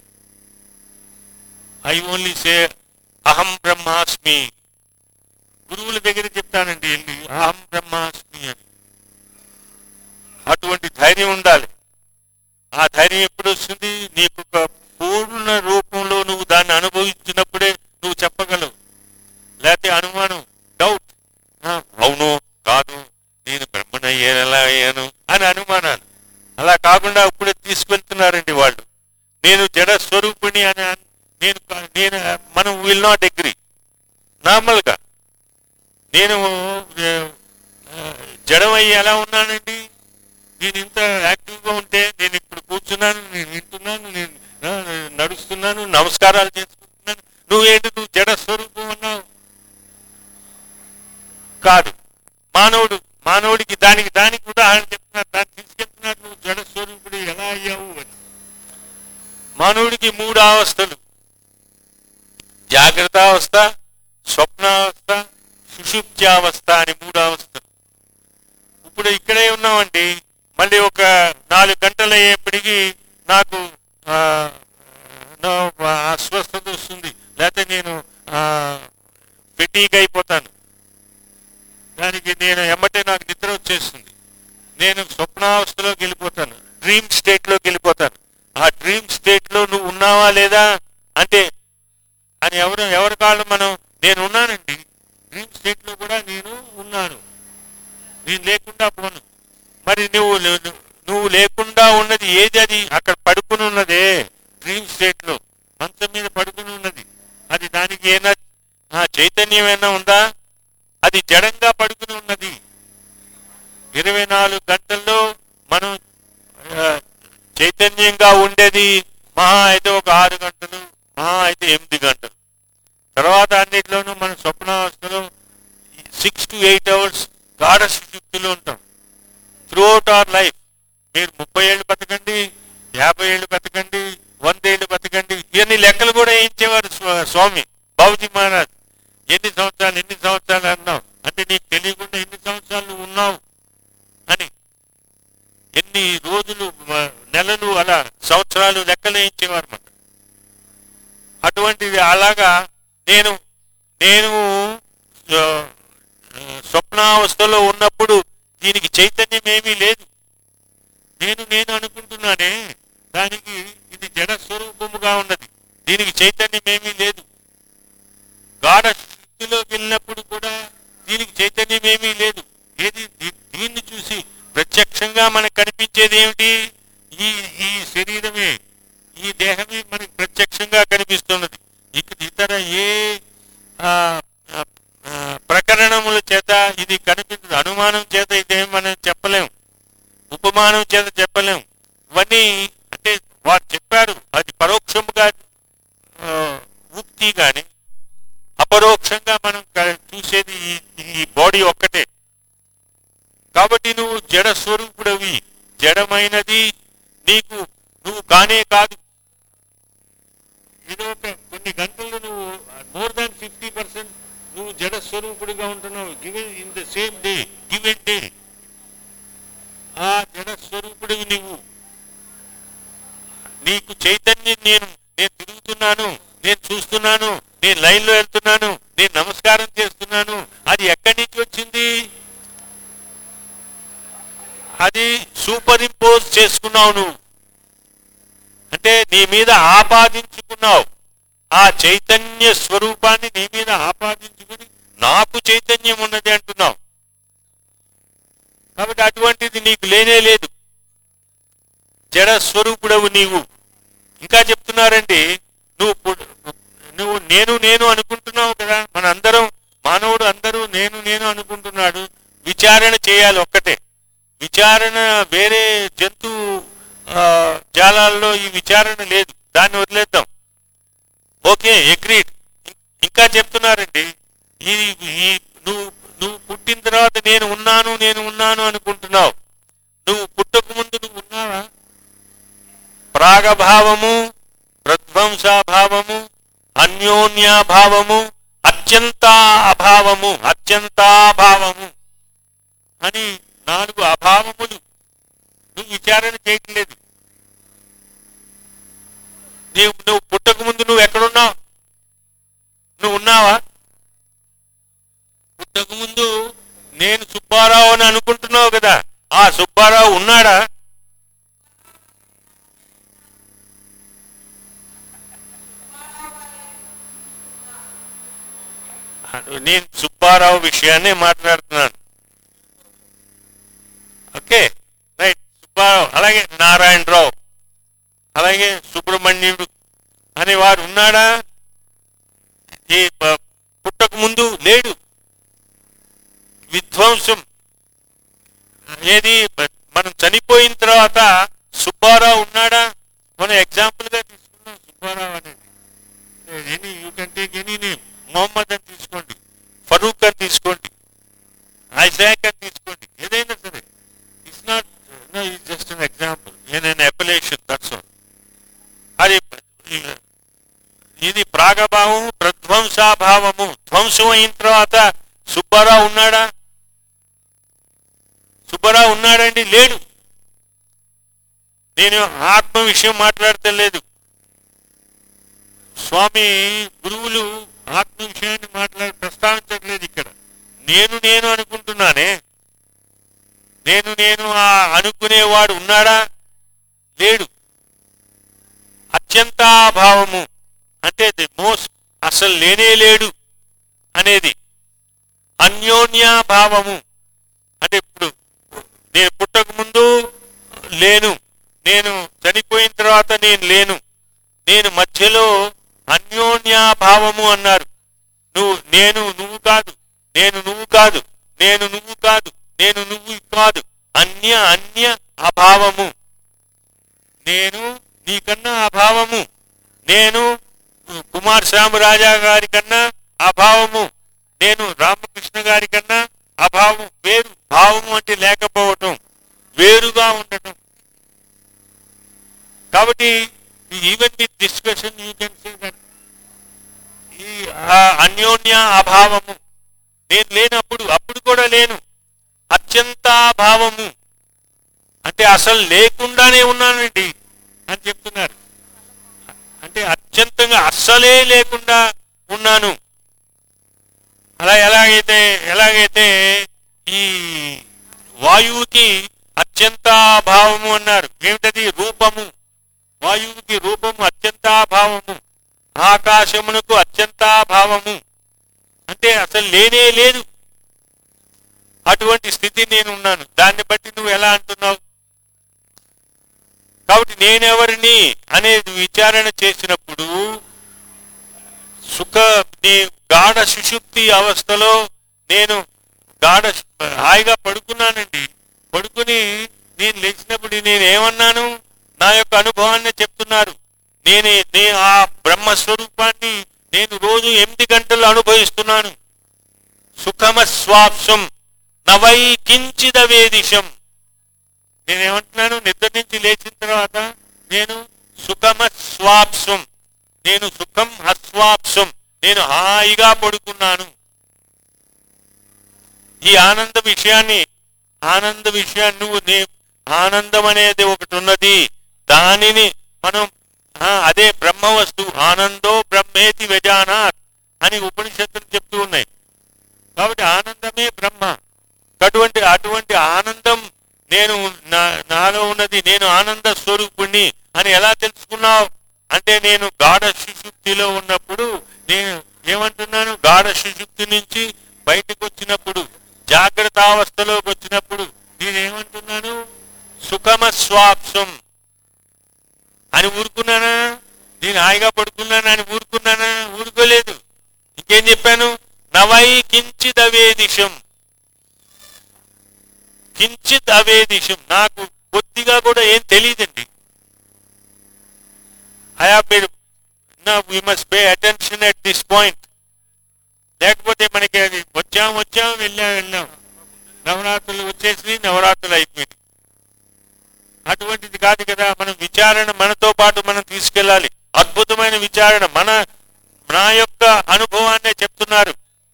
I only say అహం బ్రహ్మాస్మి. గురువుల దగ్గర చెప్తానండి వెళ్ళి అహం బ్రహ్మాస్మి అని. అటువంటి ధైర్యం ఉండాలి. ఆ ధైర్యం ఎప్పుడు వస్తుంది? నీకు ఒక పూర్ణ రూపంలో నువ్వు దాన్ని అనుభవించినప్పుడే నువ్వు చెప్పగలవు. లేకపోతే అనుమానం, డౌట్, అవును కాదు, నేను బ్రహ్మనయ్యాను ఎలా అయ్యాను అని అనుమానాలు. అలా కాకుండా ఇప్పుడే తీసుకెళ్తున్నారండి వాళ్ళు. నేను జడ స్వరూపిణి అని నేను మనం విల్ నాట్ అగ్రీ. నార్మల్గా నేను జడమయ్యి ఎలా ఉన్నానండి, నేను ఇంత యాక్టివ్గా ఉంటే, నేను ఇప్పుడు కూర్చున్నాను, నేను వింటున్నాను, నేను నడుస్తున్నాను, నమస్కారాలు చేసుకుంటున్నాను. నువ్వేంటి, నువ్వు జడ స్వరూపం అన్నావు కాదు. మానవుడికి దానికి ఉదాహరణ చెప్తున్నారు, దాన్ని తీసుకెళ్తున్నారు. నువ్వు జడ స్వరూపుడు ఎలా అయ్యావు అని. మానవుడికి 3 అవస్థలు: జాగ్రత్త అవస్థ, స్వప్నావస్థ, సుషుప్త్యావస్థ అని 3 అవస్థలు. ఇప్పుడు ఇక్కడే ఉన్నామండి. మళ్ళీ ఒక 4 గంటలు అయ్యేప్పటికీ నాకు అస్వస్థత వస్తుంది, లేకపోతే నేను ఫెటీగ్ అయిపోతాను. దానికి నేను ఎమ్మటే నాకు నిద్ర వచ్చేస్తుంది. నేను స్వప్నావస్థలోకి వెళ్ళిపోతాను, డ్రీమ్ స్టేట్లోకి వెళ్ళిపోతాను. ఆ డ్రీమ్ స్టేట్లో నువ్వు ఉన్నావా లేదా అంటే అని ఎవరి కాళ్ళు మనం, నేను ఉన్నానండి డ్రీమ్ స్టేట్లో కూడా నేను ఉన్నాను, నేను లేకుండా పోను. మరి నువ్వు లేకుండా ఉన్నది ఏది? అది అక్కడ పడుకుని ఉన్నదే డ్రీమ్ స్టేట్లో, మంచం మీద పడుకుని ఉన్నది. అది దానికి ఏమైనా చైతన్యం ఏమైనా ఉందా? అది జడంగా పడుకుని ఉన్నది. 24 గంటల్లో మనం చైతన్యంగా ఉండేది మహా అయితే ఒక 6 గంటలు, మహా అయితే 8 గంటలు. తర్వాత అన్నిట్లోనూ మనం స్వప్నావస్థలో 6 to 8 అవర్స్ గాఢ సుషుప్తిలో ఉంటాం త్రూఅవుట్ అవర్ లైఫ్. మీరు 30 ఏళ్ళు బతకండి, 50 ఏళ్ళు బతకండి, 100 ఏళ్ళు బతకండి, ఇవన్నీ లెక్కలు కూడా వేయించేవారు స్వామి బాబుజీ మహారాజ్. ఎన్ని సంవత్సరాలు అన్నావు అంటే నీకు తెలియకుండా ఎన్ని సంవత్సరాలు నువ్వు ఉన్నావు అని, ఎన్ని రోజులు, నెలలు, అలా సంవత్సరాలు లెక్కలు వేయించేవారు మాట. అటువంటిది అలాగా నేను స్వప్నావస్థలో ఉన్నప్పుడు దీనికి చైతన్యం ఏమీ లేదు. నేను అనుకుంటున్నానే, దానికి ఇది జడ స్వరూపముగా ఉన్నది, దీనికి చైతన్యం ఏమీ లేదు. గాఢ స్థితిలోకి వెళ్ళినప్పుడు కూడా దీనికి చైతన్యం ఏమీ లేదు. ఏది? దీన్ని చూసి ప్రత్యక్షంగా మనకు కనిపించేది ఏమిటి? ఈ శరీరమే, ఈ దేహమే మనకు ప్రత్యక్షంగా కనిపిస్తున్నది. ఇతర ఏ ప్రకరణముల చేత ఇది కనిపించదు. అనుమానం చేత ఇదేం మనం చెప్పలేం, ఉపమానం చేత చెప్పలేం. ఇవన్నీ అంటే వారు చెప్పారు, అది పరోక్షముగా ఉక్తి, కానీ అపరోక్షంగా మనం చూసేది ఈ బాడీ ఒక్కటే. కాబట్టి నువ్వు జడ స్వరూపుడవి, జడమైనది నువ్వు కానే కాదు. ఇది కొన్ని గంటలు నువ్వు మోర్ దాన్ 50% నువ్వు జడ స్వరూపుడిగా ఉంటున్నావు. Given in the same day, given day. ఆ జడస్వరూపుడివి నువ్వు. నీకు చైతన్యం నేను నేను తిరుగుతున్నాను, నేను చూస్తున్నాను, నేను లైన్లో వెళ్తున్నాను, నేను నమస్కారం చేస్తున్నాను. అది ఎక్కడి నుంచి వచ్చింది? అది సూపర్ ఇంపోజ్ చేసుకున్నావు నువ్వు. అంటే నీ మీద ఆపాదించుకున్నావు. ఆ చైతన్య స్వరూపాన్ని నీ మీద ఆపాదించుకుని నాకు చైతన్యం ఉన్నది అంటున్నావు. కాబట్టి అటువంటిది నీకు లేనే లేదు. జడ స్వరూపుడవు నీవు. ఇంకా చెప్తున్నారండి, నువ్వు నేను నేను అనుకుంటున్నావు కదా. మన అందరం మానవుడు అందరూ నేను నేను అనుకుంటున్నాడు. విచారణ చేయాలి ఒక్కటే. విచారణ వేరే జంతు జాలాల్లో ఈ విచారణ లేదు, దాన్ని వదిలేద్దాం. Okay, agreed. ఇంకా చెప్తున్నారండి, నువ్వు నువ్వు పుట్టిన తర్వాత నేను ఉన్నాను అనుకుంటున్నావు. నువ్వు పుట్టక ముందు నువ్వు ఉన్నావా? ప్రాగభావము, ప్రధ్వంసాభావము, అన్యోన్యాభావము, అత్యంతాభావము అని 4 అభావములు. నువ్వు విచారణ చేయట్లేదు. నువ్వు పుట్టక ముందు నువ్వు ఎక్కడున్నావు? నువ్వు ఉన్నావా? పుట్టక ముందు నేను సుబ్బారావు అని అనుకుంటున్నావు కదా. ఆ సుబ్బారావు ఉన్నాడా? నేను సుబ్బారావు విషయాన్ని మాట్లాడుతున్నాను. Okay, right. సుబ్బారావు, అలాగే నారాయణరావు, అలాగే సుబ్రహ్మణ్యుడు అనేవాడు ఉన్నాడా? ఈ పుట్టక ముందు లేడు. విధ్వంసం ఏది మనం చనిపోయిన తర్వాత సుబ్బారావు ఉన్నాడా? మనం ఎగ్జాంపుల్ గా తీసుకున్నాం సుబ్బారావు అనేది. You can take any name. Mohammed అని తీసుకోండి, ఫరూక్ అని తీసుకోండి, ఐజాక్ అని తీసుకోండి, ఏదైనా సరే. It's not just an example, an appellation, that's all. అది ఇది ప్రాగభావము, ప్రధ్వంసాభావము. ధ్వంసం అయిన తర్వాత సుబ్బారావు ఉన్నాడా? సుబ్బారావు ఉన్నాడండి? లేడు. నేను ఆత్మ విషయం మాట్లాడటం లేదు. స్వామి గురువులు ఆత్మ విషయాన్ని ప్రస్తావించట్లేదు ఇక్కడ. నేను అనుకుంటున్నానే. నేను అనుకునేవాడు ఉన్నాడా? లేడు. అత్యంతాభావము అంటే ది మోస్ట్, అసలు లేనే లేడు అనేది. అన్యోన్యాభావము అంటే ఇప్పుడు నేను పుట్టక ముందు లేను, నేను చనిపోయిన తర్వాత నేను లేను, నేను మధ్యలో అన్యోన్యాభావము అన్నారు. నువ్వు కాదు, నేను నువ్వు కాదు, నేను నువ్వు కాదు, నేను నువ్వు కాదు, అన్య అభావము. నేను నీకన్నా అభావము, నేను కుమార్ శ్యామరాజా గారి కన్నా అభావము, నేను రామకృష్ణ గారి కన్నా అభావం. వేరు. భావము అంటే లేకపోవటం, వేరుగా ఉండటం. కాబట్టి even with discussion you can say that ఈ అన్యోన్య అభావము. నేను లేనప్పుడు, అప్పుడు కూడా లేను. అత్యంతాభావము అంటే అసలు లేకుండానే ఉన్నానండి అని చెప్తున్నారు. అంటే అత్యంతంగా అస్సలే లేకుండా ఉన్నాను. అలా ఎలాగైతే ఈ వాయువుకి అత్యంతాభావము అన్నారు. ఏమిటది? రూపము. వాయువుకి రూపము అత్యంతాభావము, ఆకాశమునకు అత్యంతాభావము. అంటే అసలు లేనే లేదు. అటువంటి స్థితి నేను ఉన్నాను. దాన్ని బట్టి నువ్వు ఎలా అంటున్నావు? కాబట్టి నేనెవరిని అనేది విచారణ చేసినప్పుడు గాఢ సుషుప్తి అవస్థలో నేను హాయిగా పడుకున్నానండి. పడుకుని నేను లేచినప్పుడు నేనేమన్నాను? నా యొక్క అనుభవాన్ని చెప్తున్నారు. నేను ఆ బ్రహ్మస్వరూపాన్ని నేను రోజు 8 గంటలు అనుభవిస్తున్నాను. సుఖమస్వాప్సం నవై కించిదవేదిశం. నేనేమంటున్నాను? నిద్ర నుంచి లేచిన తర్వాత నేను సుఖమస్వాప్సం, నేను సుఖం అస్వాప్సం, నేను హాయిగా పడుకున్నాను. ఈ ఆనంద విషయాన్ని నువ్వు ఆనందం అనేది ఒకటి ఉన్నది. దానిని మనం అదే బ్రహ్మ వస్తువు, ఆనందో బ్రహ్మేతి వ్యజానాత్ అని ఉపనిషత్తులు చెప్తూ ఉన్నాయి. కాబట్టి ఆనందమే బ్రహ్మ. అటువంటి ఆనందం నేను నాలో ఉన్నది, నేను ఆనంద స్వరూపుణ్ణి అని ఎలా తెలుసుకున్నావు అంటే, నేను గాఢ సుషుప్తిలో ఉన్నప్పుడు, నేను ఏమంటున్నాను, గాఢ సుషుప్తి నుంచి బయటకు వచ్చినప్పుడు, జాగ్రత్తావస్థలోకి వచ్చినప్పుడు నేనేమంటున్నాను, సుఖమస్వాప్సం అని ఊరుకున్నానా? నేను హాయిగా పడుకున్నానా అని ఊరుకున్నానా? ఊరుకోలేదు. ఇంకేం చెప్పాను, నవై కించిద్ అవేదిశం, కించిత్ అవేదిశం, నాకు కొద్దిగా కూడా ఏం తెలియదండి. We must pay attention at this point. లేకపోతే మనకి అది వచ్చాం వెళ్ళాం, నవరాత్రులు వచ్చేసి నవరాత్రులు అయిపోయింది. అటువంటిది కాదు కదా. మనం విచారణ మనతో పాటు మనం తీసుకెళ్ళాలి. అద్భుతమైన విచారణ. నా యొక్క అనుభవాన్నే చెప్తున్నారు.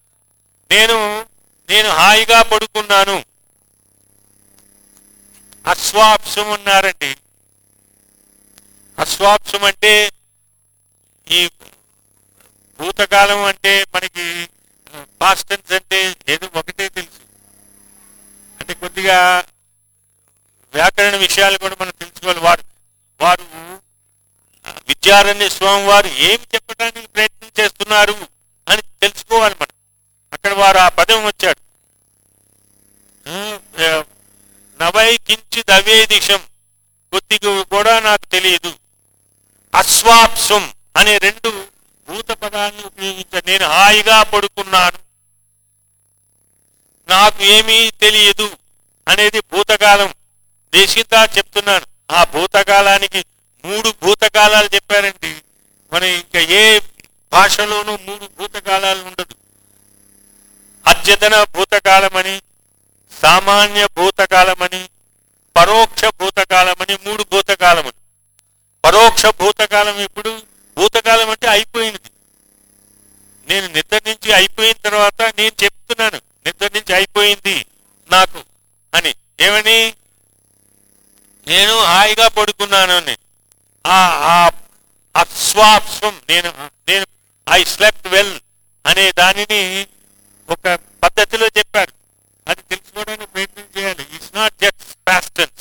నేను హాయిగా పడుకున్నాను, అస్వాప్సం ఉన్నారండి. అస్వాప్సం అంటే ఈ భూతకాలం అంటే మనకి పాస్ట్ టెన్స్ అంటే ఏదో ఒకటే తెలుసు. అంటే కొద్దిగా వ్యాకరణ విషయాలు కూడా మనం తెలుసుకోవాలి. వారు విద్యారణ్య స్వామి వారు ఏమి చెప్పడానికి ప్రయత్నం చేస్తున్నారు అని తెలుసుకోవాలి మనం. అక్కడ వారు ఆ పదం వచ్చాడు, నవై కించిద్ అవేదిశం, కొద్దిగా కూడా నాకు తెలియదు. అస్వాప్సం అనే రెండు భూత పదాలను ఉపయోగించాను. నేను హాయిగా పడుకున్నాను, నాకు ఏమీ తెలియదు అనేది భూతకాలం. దేశితా చెప్తున్నాను. ఆ భూతకాలానికి 3 భూతకాలాలు చెప్పారండి. మన ఇంకా ఏ భాషలోనూ 3 భూతకాలాలు ఉండదు. అద్యతన భూతకాలమని, సామాన్య భూతకాలమని, పరోక్ష భూతకాలమని 3 భూతకాలములు. పరోక్ష భూతకాలం ఎప్పుడు? భూతకాలం అంటే అయిపోయినది. నేను నిద్ర నుంచి అయిపోయిన తర్వాత నేను చెప్తున్నాను, నిద్ర నుంచి అయిపోయింది నాకు అని. ఏమని? నేను హాయిగా పడుకున్నాను అని. అస్వాప్సం, నేను ఐ స్లెప్ట్ వెల్ అనే దానిని ఒక పద్ధతిలో చెప్పారు. అది తెలుసుకోవడానికి ప్రయత్నం చేయాలి. It's not just past tense.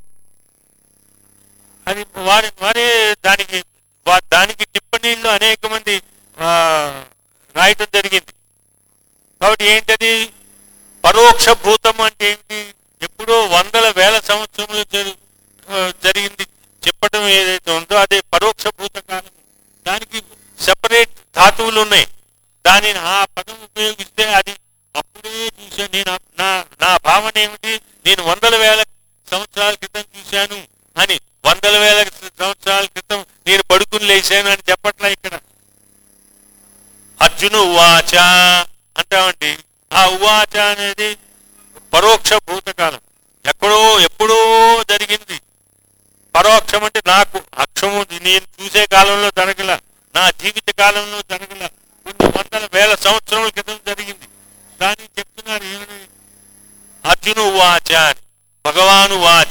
అది వారే దానికి టిప్పణీల్లో అనేక మంది రాయటం జరిగింది. కాబట్టి ఏంటది? పరోక్ష భూతం అంటే ఏంటి? ఎప్పుడో వందల వేల సంవత్సరములు జరిగింది చెప్పటం ఏదైతే ఉందో అదే పరోక్ష భూతకాలం. దానికి సెపరేట్ ధాతువులు ఉన్నాయి. దానిని ఆ పదం ఉపయోగిస్తే అది అప్పుడే చూశాను. నేను నా భావన ఏమిటి? నేను వందల వేల సంవత్సరాల క్రితం చూశాను అని. వందల వేల సంవత్సరాల క్రితం నేను పడుకుని లేచాను అని చెప్పట్లా ఇక్కడ. అర్జును ఉవాచ అంటామండి. ఆ ఉవాచ అనేది పరోక్ష భూతకాలం, ఎప్పుడో జరిగింది. పరోక్షం అంటే నాకు అక్షము నేను చూసే కాలంలో జరగల, నా జీవిత కాలంలో జరగల, కొన్ని వందల వేల సంవత్సరముల క్రితం జరిగింది. దాన్ని చెప్తున్నారు ఏమని? అర్జును ఉవాచ అని, భగవాను వాచ.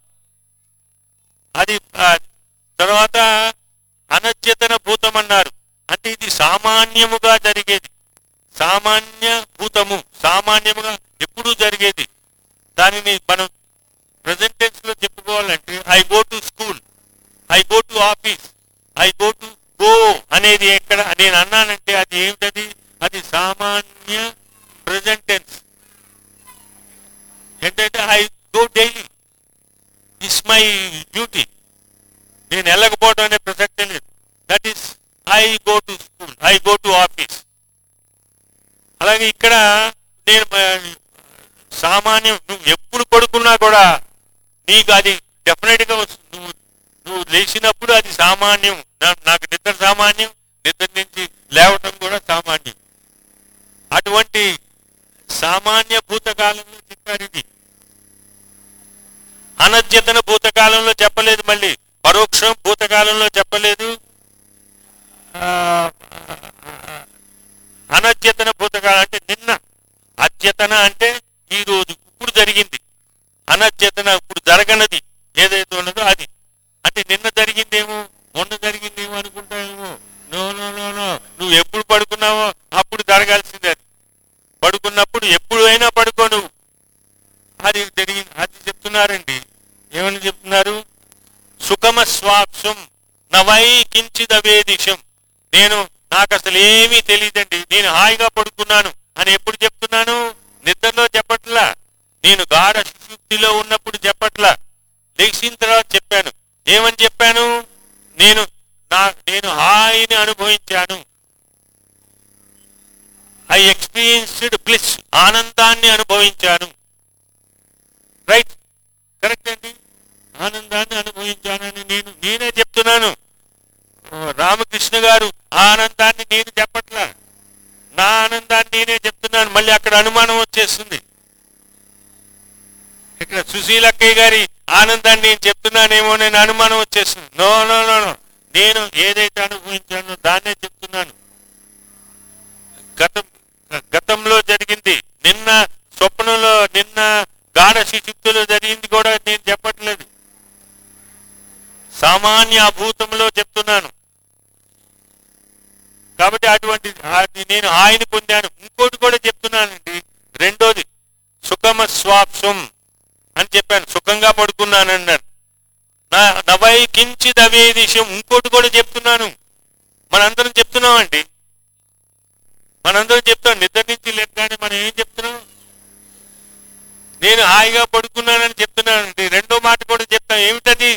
అది తర్వాత అనద్యతన భూతం అన్నారు. అంటే ఇది సామాన్యముగా జరిగేది, సామాన్య భూతము, సామాన్యముగా ఎప్పుడూ జరిగేది. దానిని మనం ప్రెజెంట్ టెన్స్ లో చెప్పుకోవాలంటే I go to school, I go to office, I go to go అనేది ఎక్కడ నేను అన్నానంటే అది ఏమిటది? అది సామాన్య ప్రెజెంట్ టెన్స్. ఏంటంటే I go daily, it's my duty. నేను వెళ్ళకపోవడం అనే ప్రసక్తే లేదు. That is I go to school, I go to office. అలాగే ఇక్కడ నేను సామాన్యం, నువ్వు ఎప్పుడు పడుకున్నా కూడా నీకు అది డెఫినెట్ గా వస్తుంది. నువ్వు లేచినప్పుడు అది సామాన్యం. నాకు నిద్ర సామాన్యం, నిద్ర నుంచి లేవటం కూడా సామాన్యం. అటువంటి సామాన్య భూతకాలంలో చెప్పారు ఇది. అనద్యతన భూతకాలంలో చెప్పలేదు. మళ్ళీ పరోక్షం భూతకాలంలో చెప్పలేదు. అనద్యతన భూతకాలం అంటే నిన్న, అద్యతన అంటే ఈ రోజు, ఇప్పుడు జరిగింది. అనచేతన ఇప్పుడు జరగనది ఏదైతే ఉన్నదో అది. అంటే నిన్న జరిగిందేమో మొన్న జరిగిందేమో అనుకుంటావేమో. నో నో నో నో, నువ్వు ఎప్పుడు పడుకున్నావో అప్పుడు జరగాల్సిందే. అది పడుకున్నప్పుడు ఎప్పుడైనా పడుకో నువ్వు. అది జరిగింది, అది చెప్తున్నారండి. ఏమని చెప్తున్నారు? సుఖమ స్వాప్సం నవై కించిదవేదిశం. నాకు అసలు ఏమీ తెలియదండి, నేను హాయిగా పడుకున్నాను అని ఎప్పుడు చెప్తున్నాను? నిద్రలో చెప్పట్లా, నేను గాఢ సుషుప్తిలో ఉన్నప్పుడు చెప్పట్లా, లేచిన తర్వాత చెప్పాను. ఏమని చెప్పాను? నేను హాయిని అనుభవించాను. ఐ ఎక్స్పీరియన్స్డ్ బ్లిస్, ఆనందాన్ని అనుభవించాను. రైట్, కరెక్ట్ అండి. ఆనందాన్ని అనుభవించానని నేనే చెప్తున్నాను. రామకృష్ణ గారు ఆనందాన్ని నేను చెప్పట్లా, నా ఆనందాన్ని నేనే చెప్తున్నాను. మళ్ళీ అక్కడ అనుమానం వచ్చేస్తుంది. ఇక్కడ సుశీలక్కయ్య గారి ఆనందాన్ని నేను చెప్తున్నానేమో నేను అనుమానం వచ్చేస్తుంది. నో నో నో నో, నేను ఏదైతే అనుభవించానో దాన్నే చెప్తున్నాను. గతంలో జరిగింది, నిన్న స్వప్నంలో, నిన్న గాఢ సుషుప్తిలో జరిగింది కూడా నేను చెప్పట్లేదు, సామాన్య అభూతంలో చెప్తున్నాను. కాబట్టి అది నేను హాయిని పొందాను. ఇంకోటి కూడా చెప్తున్నానండి, రెండోది సుఖమ స్వాప్సం అని చెప్పాను, సుఖంగా పడుకున్నాను అన్నాను. నవై కించిదవేదిశం, ఇంకోటి కూడా చెప్తున్నాను. మనందరం చెప్తున్నామండి, మనందరం చెప్తాం. నిద్ర నుంచి లేకగానే మనం ఏం చెప్తున్నాం? నేను హాయిగా పడుకున్నానని చెప్తున్నానండి. రెండో మాట కూడా చెప్తాం, ఏమిటది?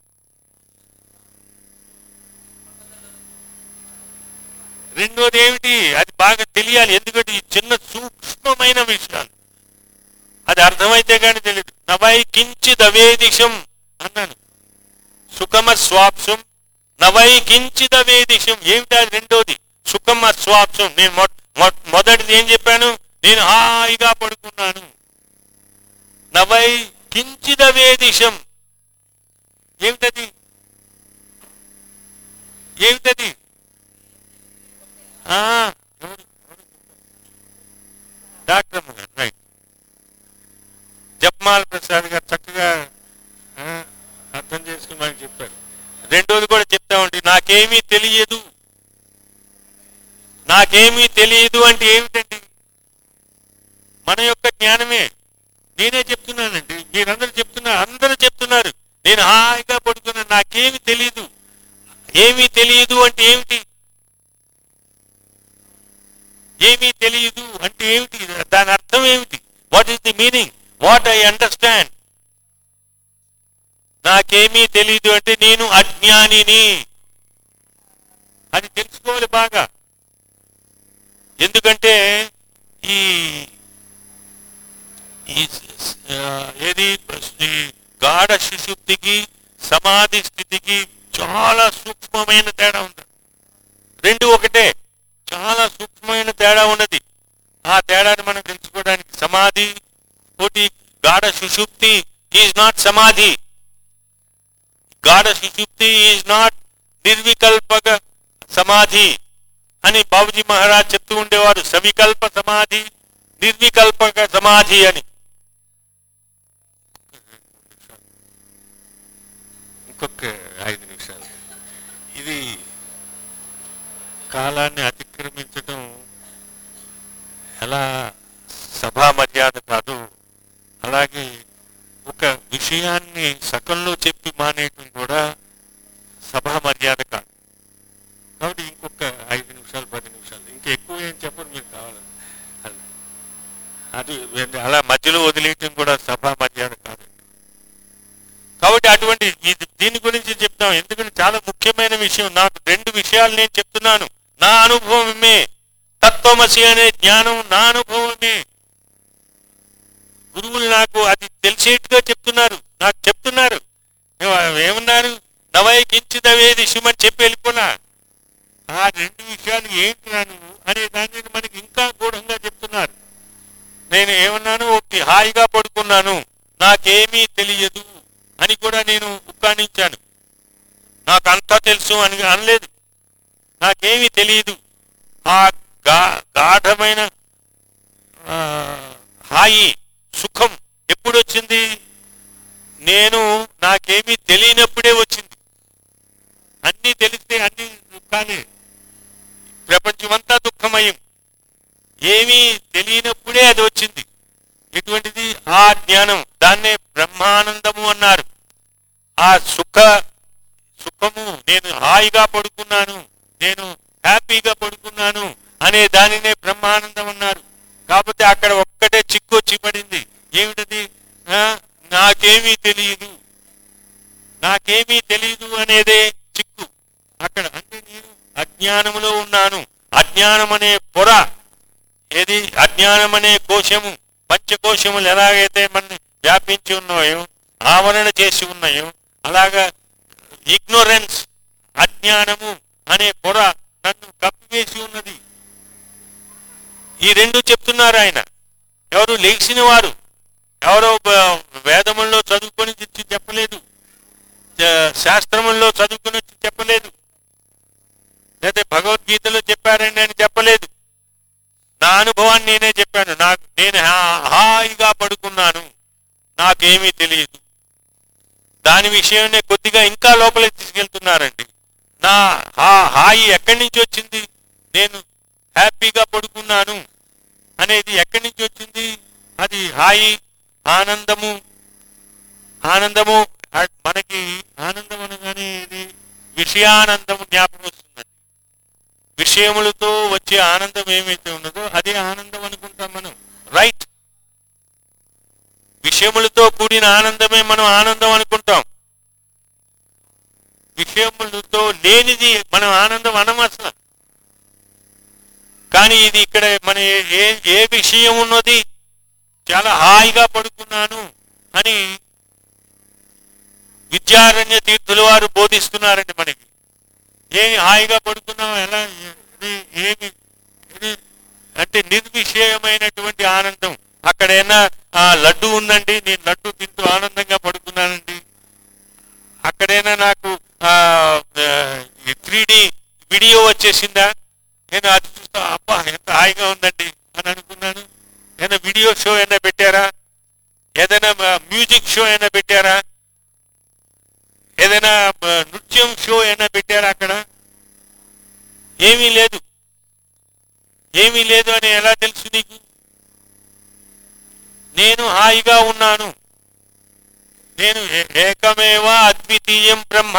రెండోది ఏమిటి? అది బాగా తెలియాలి, ఎందుకంటే ఈ చిన్న సూక్ష్మమైన విషయాలు అది అర్థమైతే కానీ తెలియదు. నవై కించిదవేదిశం అన్నాను, సుఖమ స్వాప్సం నవై కించిదవేదిశం. ఏమిటి అది? రెండోది సుఖమ స్వాప్సం. నేను మొదటిది ఏం చెప్పాను? నేను హాయిగా పడుకున్నాను. నవై కించిదవేదిశం ఏమిటది? ఏమిటది? డాక్టర్ రైట్, జప్మాల ప్రసాద్ గారు చక్కగా అర్థం చేసుకుని మనకి చెప్పారు. రెండోది కూడా చెప్తామండి, నాకేమీ తెలియదు. నాకేమీ తెలియదు అంటే ఏమిటండి? మన యొక్క జ్ఞానమే. నేనే చెప్తున్నానండి, మీరందరూ చెప్తున్నారు, అందరూ చెప్తున్నారు నేను హాయిగా పడుకున్నాను, నాకేమి తెలియదు. ఏమీ తెలియదు అంటే ఏమిటి? ఏమీ తెలియదు అంటే ఏమిటి? దాని అర్థం ఏమిటి? What is the meaning? What I understand? నాకేమీ తెలియదు అంటే నేను అజ్ఞానిని, అది తెలుసుకోవాలి బాగా. ఎందుకంటే ఏది గాఢ సుషుప్తికి సమాధి స్థితికి చాలా సూక్ష్మమైన తేడా ఉంది. రెండు ఒకటే, చాలా సూక్ష్మమైన తేడా ఉన్నది. ఆ తేడాన్ని మనం తెలుసుకోవడానికి సమాధి ఒకటి, గాఢ సుషుప్తి ఈజ్ నాట్ సమాధి. గాఢ సుషుప్తి ఈజ్ నాట్ నిర్వికల్పక సమాధి అని బాబుజీ మహారాజ్ చెప్తూ ఉండేవారు. సవికల్ప సమాధి, నిర్వికల్పక సమాధి అని. ఇంకొక 5 నిమిషాలు. ఇది కాలాన్ని అతిక్రమించడం ఎలా సభా మర్యాద కాదు, అలాగే ఒక విషయాన్ని సకంలో చెప్పి మానేయటం కూడా సభా మర్యాద కాదు. కాబట్టి ఇంకొక 5 నిమిషాలు 10 నిమిషాలు, ఇంకా ఎక్కువ ఏం చెప్పరు మీరు కావాలని. అది అలా మధ్యలో వదిలేయటం కూడా సభా మర్యాద కాదు. కాబట్టి అటువంటి దీని గురించి చెప్తాం, ఎందుకంటే చాలా ముఖ్యమైన విషయం. నాకు 2 విషయాలు నేను చెప్తున్నాను, నా అనుభవమే. తత్వమసి అనే జ్ఞానం నా అనుభవమే. గురువులు నాకు అది తెలిసేట్టుగా చెప్తున్నారు, నాకు చెప్తున్నారు. ఏమన్నారు? నవై కించిదవేదిశం అని చెప్పి వెళ్ళిపోనా? ఆ 2 విషయాలు ఏంటి నువ్వు అనే దాన్ని మనకి ఇంకా గూఢంగా చెప్తున్నారు. నేను ఏమన్నాను? ఒకటి హాయిగా పడుకున్నాను, నాకేమీ తెలియదు అని కూడా నేను ఉక్కాణించాను. నాకు అంతా తెలుసు అని అనలేదు, నాకేమీ తెలియదు. ఆ గాఢమైన హాయి, సుఖం ఎప్పుడు వచ్చింది? నేను నాకేమీ తెలియనప్పుడే వచ్చింది. అన్నీ తెలిస్తే అన్ని దుఃఖాలే, ప్రపంచమంతా దుఃఖమయం. ఏమీ తెలియనప్పుడే అది వచ్చింది. ఎటువంటిది? ఆ జ్ఞానం. దాన్నే బ్రహ్మానందము అన్నారు. ఆ సుఖము, నేను హాయిగా పడుకున్నాను, నేను హ్యాపీగా పడుకున్నాను అనే దానినే బ్రహ్మానందం అన్నారు. కాకపోతే అక్కడ ఒక్కటే చిక్కు వచ్చి పడింది. ఏమిటది? నాకేమీ తెలియదు, నాకేమీ తెలియదు అనేదే చిక్కు అక్కడ. అంటే నేను అజ్ఞానములో ఉన్నాను. అజ్ఞానం అనే పొర, ఏది? అజ్ఞానం అనే కోశము, పంచకోశములు ఎలాగైతే మన వ్యాపించి ఉన్నాయో, ఆవరణ చేసి ఉన్నాయో, అలాగా ఇగ్నోరెన్స్, అజ్ఞానము అనే పొర నన్ను కప్పివేసి ఉన్నది. ఈ రెండు చెప్తున్నారు ఆయన. ఎవరు? లేచిన వారు. ఎవరో వేదముల్లో చదువుకొని చెప్పలేదు, శాస్త్రముల్లో చదువుకుని చెప్పలేదు, లేదా భగవద్గీతలో చెప్పారండి అని చెప్పలేదు. నా అనుభవాన్ని నేనే చెప్పాను. నేను హాయిగా పడుకున్నాను, నాకేమీ తెలియదు. దాని విషయాన్ని కొద్దిగా ఇంకా లోపలికి తీసుకెళ్తున్నారండి. నా హాయి ఎక్కడి నుంచి వచ్చింది? నేను హ్యాపీగా పడుకున్నాను అనేది ఎక్కడి నుంచి వచ్చింది? అది హాయి, ఆనందము. ఆనందము మనకి ఆనందం అనగానే ఇది విషయానందము జ్ఞాపకం వస్తుందండి. విషయములతో వచ్చే ఆనందం ఏమైతే ఉన్నదో అదే ఆనందం అనుకుంటాం మనం. రైట్? విషయములతో కూడిన ఆనందమే మనం ఆనందం అనుకుంటాం. విషయములతో లేనిది మనం ఆనందం అనవసరం. కానీ ఇది ఇక్కడ మన ఏ విషయం ఉన్నది? చాలా హాయిగా పడుకున్నాను అని విద్యారణ్య తీర్థుల వారు బోధిస్తున్నారండి మనకి. ఏమి హాయిగా పడుకున్నాం? ఎలా? ఏమి అంటే నిర్విషయమైనటువంటి ఆనందం. అక్కడైనా లడ్డు ఉందండి, నేను లడ్డు తింటూ ఆనందంగా పడుకున్నానండి. అక్కడైనా నాకు 3D వీడియో వచ్చేసిందా, నేను అది చూస్తా, అబ్బా ఎంత హాయిగా ఉందండి అని అనుకున్నాను. ఏదైనా వీడియో షో అయినా పెట్టారా? ఏదైనా మ్యూజిక్ షో అయినా పెట్టారా? ఏదైనా నృత్యం షో అయినా పెట్టారా? అక్కడ ఏమీ లేదు. ఏమీ లేదు అని ఎలా తెలుసు నీకు? నేను హాయిగా ఉన్నాను. నేను ఏకమేవా అద్వితీయం బ్రహ్మ.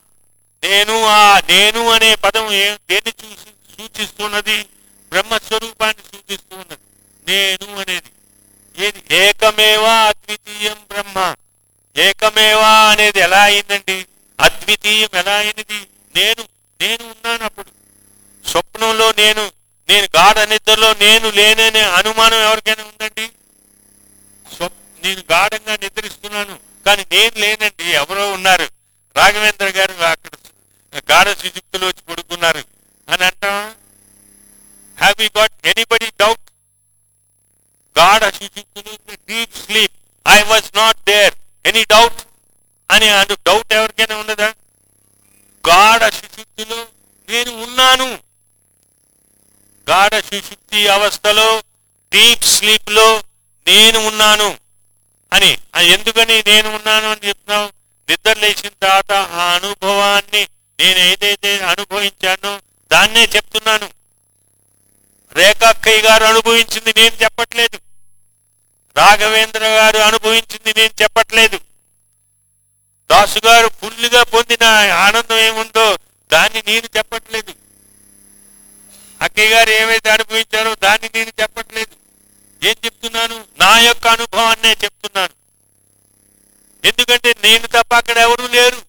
నేను అనే పదం దేన్ని సూచిస్తున్నది? బ్రహ్మస్వరూపాన్ని సూచిస్తూ ఉన్నది. నేను అనేది ఏది? ఏకమేవా అద్వితీయం బ్రహ్మ. ఏకమేవా అనేది ఎలా అయిందండి? అద్వితీయం ఎలా అయినది? నేను ఉన్నాను. అప్పుడు స్వప్నంలో నేను గాఢ నిద్రలో నేను లేననే అనుమానం ఎవరికైనా ఉందండి? నేను గాఢంగా నిద్రిస్తున్నాను కానీ నేను లేనండి, ఎవరో ఉన్నారు. రాఘవేంద్ర గారు అక్కడ గాఢ సుజుక్తులు వచ్చి పడుకున్నారు అని అంటావా? Have you got anybody doubt? గాఢ సుజుక్తులు, deep sleep, I was not there, any doubt అని డౌట్ ఎవరికైనా ఉన్నదా? గాఢ సుషుప్తిలో నేను ఉన్నాను. గాఢ సుషుప్తి అవస్థలో, డీప్ స్లీప్ లో నేను ఉన్నాను అని. ఎందుకని నేను ఉన్నాను అని చెప్తున్నావు? నిద్ర లేచిన తర్వాత ఆ అనుభవాన్ని నేను ఏదైతే అనుభవించానో దాన్నే చెప్తున్నాను. రేఖాక్కయ్య గారు అనుభవించింది నేను చెప్పట్లేదు. రాఘవేంద్ర గారు అనుభవించింది నేను చెప్పట్లేదు. దాసు గారు ఫుల్గా పొందిన ఆనందం ఏముందో దాన్ని నేను చెప్పట్లేదు. అక్కయ్య గారు ఏమైతే అనుభవించారో దాన్ని నేను చెప్పట్లేదు. ఏం చెప్తున్నాను? నా యొక్క అనుభవాన్నే చెప్తున్నాను. ఎందుకంటే నేను తప్ప అక్కడ ఎవరూ లేరు.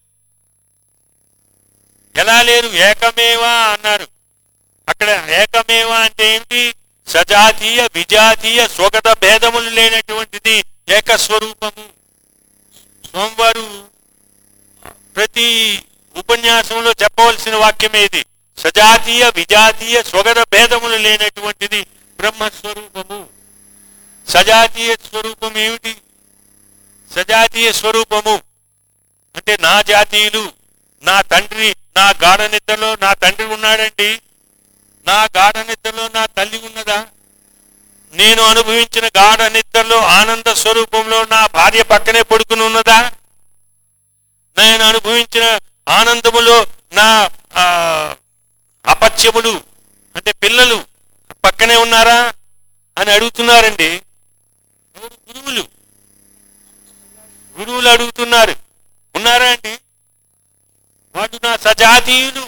ఎలా లేరు? ఏకమేవా అన్నారు. అక్కడ ఏకమేవా అంటే ఏమిటి? సజాతీయ విజాతీయ స్వగత భేదములు లేనటువంటిది ఏకస్వరూపము. సోమవారు ప్రతి ఉపన్యాసంలో చెప్పవలసిన వాక్యమే ఇది. సజాతీయ విజాతీయ స్వగత భేదములు లేనటువంటిది బ్రహ్మస్వరూపము. సజాతీయ స్వరూపం ఏమిటి? సజాతీయ స్వరూపము అంటే నా జాతీయులు, నా తండ్రి, నా గాఢ నిద్రలో నా తండ్రి ఉన్నాడండి. నా గాఢ నిద్రలో నా తల్లి ఉన్నదా? నేను అనుభవించిన గాఢ నిద్రలో ఆనంద స్వరూపంలో నా భార్య పక్కనే పడుకుని ఉన్నదా? నేను అనుభవించిన ఆనందములో నా అపత్యములు అంటే పిల్లలు పక్కనే ఉన్నారా అని అడుగుతున్నారండి. గురువులు గురువులు అడుగుతున్నారు, ఉన్నారా అండి? వాడు నా సజాతీయులు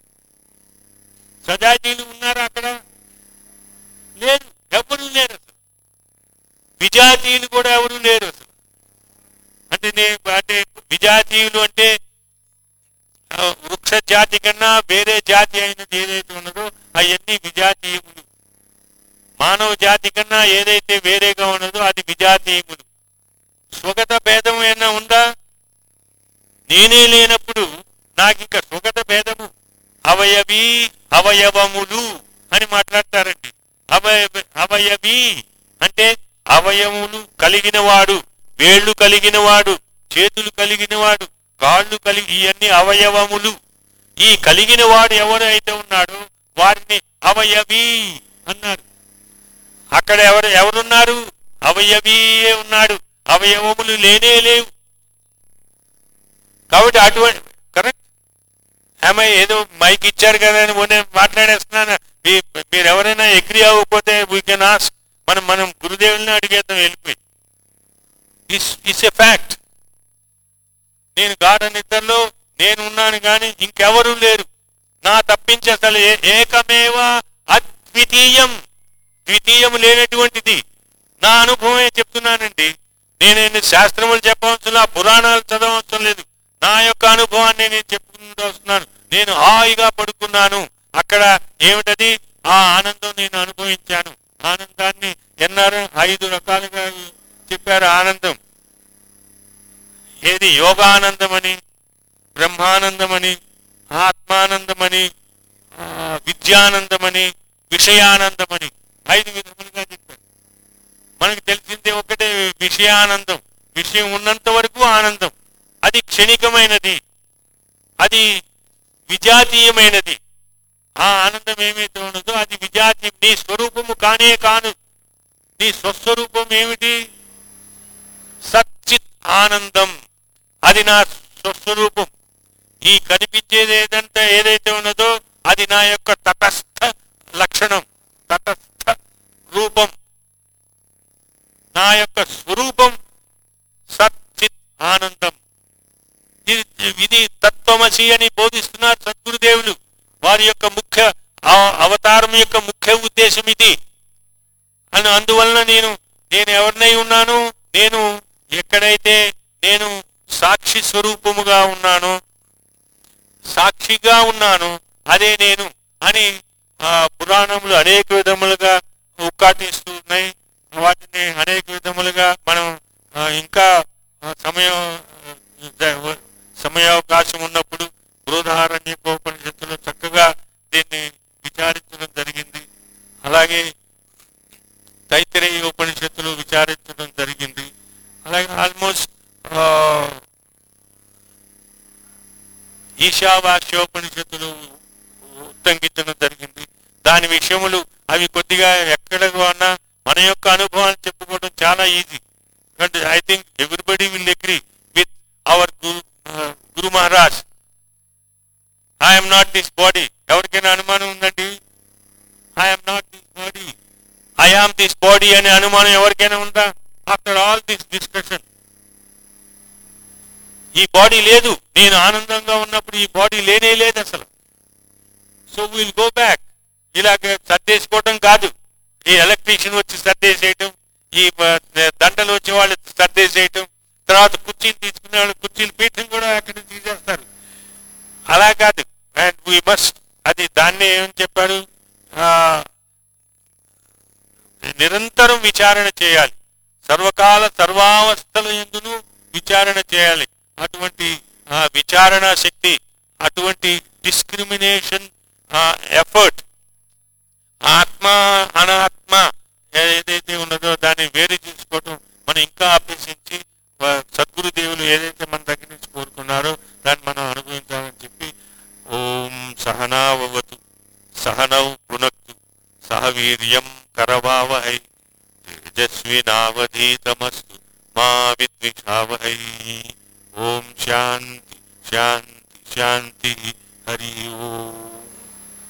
ఉన్నారా అక్కడ? లేరు, ఎవరు లేరు అసలు. విజాతీయులు కూడా ఎవరు లేరు అసలు. అంటే విజాతీయులు అంటే వృక్ష జాతి కన్నా వేరే జాతి అయినది ఏదైతే ఉన్నదో అవన్నీ విజాతీయములు. మానవ జాతి కన్నా ఏదైతే వేరేగా ఉన్నదో అది విజాతీయములు. స్వగత భేదం ఏమైనా ఉందా? నేనే లేనప్పుడు నాకు ఇంకా స్వగత భేదము అవయవములు అని మాట్లాడతారండి. అవయవి అంటే అవయములు కలిగిన వాడు, వేళ్లు కలిగిన వాడు, చేతులు కలిగిన వాడు, కాళ్ళు ఇవన్నీ అవయవములు. ఈ కలిగిన వాడు ఎవరైతే ఉన్నాడో వారిని అవయవి అన్నారు. అక్కడ ఎవరున్నారు? అవయవీయే ఉన్నాడు, అవయవములు లేనే లేవు. కాబట్టి అటువంటి కరెక్ట్. ఏదో మైక్ ఇచ్చారు కదా అని నేను మాట్లాడేస్తున్నాను. మీరు ఎవరైనా అగ్రీ అవ్వకపోతే వీ కెన్ ఆస్క్. మనం గురుదేవుల్ని అడిగేద్దాం వెళ్ళిపోయి. It's a fact. నేను గాఢ నిద్రలో నేను ఉన్నాను కానీ ఇంకెవరూ లేరు. నా తప్పించి అసలు ఏకమేవ అద్వితీయం, ద్వితీయం లేనటువంటిది నా అనుభవమే చెప్తున్నానండి. నేను శాస్త్రములు చెప్పవలసిన, పురాణాలు చదవవలసిన లేదు. నా యొక్క అనుభవాన్ని నేను చెప్పుకుంటూ వస్తున్నాను. నేను హాయిగా పడుకున్నాను. అక్కడ ఏమిటది? ఆ ఆనందం నేను అనుభవించాను. ఆనందాన్ని ఎన్నారు 5 రకాలుగా చెప్పారు. ఆనందం ఏది? యోగానందమని, బ్రహ్మానందమని, ఆత్మానందమని, విద్యానందమని, విషయానందమని 5 విధములుగా చెప్పారు. మనకు తెలిసిందే ఒకటే విషయానందం. విషయం ఉన్నంత వరకు ఆనందం. అది క్షణికమైనది, అది విజాతీయమైనది. ఆ ఆనందం ఏమైతే ఉన్నదో అది విజాతీయం. నీ స్వరూపము కానే కాను. నీ స్వస్వరూపం ఏమిటి? సచ్చిత్ ఆనందం. అది నా స్వస్వరూపం. ఈ కనిపించేది ఏదైతే ఉన్నదో అది నా యొక్క తటస్థ లక్షణం, తటస్థ రూపం. నా యొక్క స్వరూపం సచ్చిత్ ఆనందం. ఇది తత్వమసి అని బోధిస్తున్నారు సద్గురుదేవులు. వారి యొక్క ముఖ్య అవతారం యొక్క ముఖ్య ఉద్దేశం ఇది. అందువలన నేను ఎవరినై ఉన్నాను? నేను ఎక్కడైతే నేను సాక్షి స్వరూపముగా ఉన్నానో, సాక్షిగా ఉన్నాను, అదే నేను అని పురాణములు అనేక విధములుగా ఉద్ఘాటిస్తున్నాయి. వాటిని అనేక విధములుగా మనం ఇంకా సమయావకాశం ఉన్నప్పుడు బృహదారణ్యకోపనిషత్తులో చక్కగా దీన్ని విచారించడం జరిగింది. అలాగే తైత్తిరేయ ఉపనిషత్తులు విచారించడం జరిగింది. అలాగే ఆల్మోస్ట్ ఈశావాస్యోపనిషత్తులు ఉల్లంఘించడం జరిగింది. దాని విషయములు అవి కొద్దిగా ఎక్కడకు అన్నా మన యొక్క అనుభవాన్ని చెప్పుకోవడం చాలా easy. I think everybody will agree with our guru Maharaj. I'm not this body. ఎవరికైనా అనుమానం ఉందండి? I'm not this body, I am this body అనే అనుమానం ఎవరికైనా ఉందా? ఆఫ్టర్ ఆల్ దిస్ డిస్కషన్ ఈ బాడీ లేదు. నేను ఆనందంగా ఉన్నప్పుడు ఈ బాడీ లేనే లేదు అసలు. So will go back. ఇలాగ సర్దేసుకోవటం కాదు. ఈ ఎలక్ట్రీషియన్ వచ్చి సర్దేసేయటం, ఈ దండలు వచ్చే వాళ్ళు సర్దేసేయటం, తర్వాత కుర్చీలు తీసుకునే వాళ్ళు కుర్చీలు పీఠం కూడా అక్కడ తీసేస్తారు. అలా కాదు. అండ్ వీ మస్ట్, అది దాన్ని ఏమని చెప్పారు? నిరంతరం విచారణ చేయాలి. సర్వకాల సర్వావస్థల యందును విచారణ చేయాలి. అటువంటి విచారణ శక్తి, అటువంటి డిస్క్రిమినేషన్ ఎఫర్ట్, ఆత్మ అనాత్మ ఏదైతే ఉన్నదో దాన్ని వేరు చేసుకోవటం మనం ఇంకా అభ్యసించి సద్గురుదేవులు ఏదైతే మన దగ్గర నుంచి కోరుకున్నారో దాన్ని మనం అనుభవించాలని చెప్పి ఓం సహనావతు సహనౌ పునక్తు సహ వీర్యం కరవావహై తేజస్వినావధీతమస్తు మా విద్విషావహై. ఓం శాంతి శాంతి శాంతి. హరి ఓం.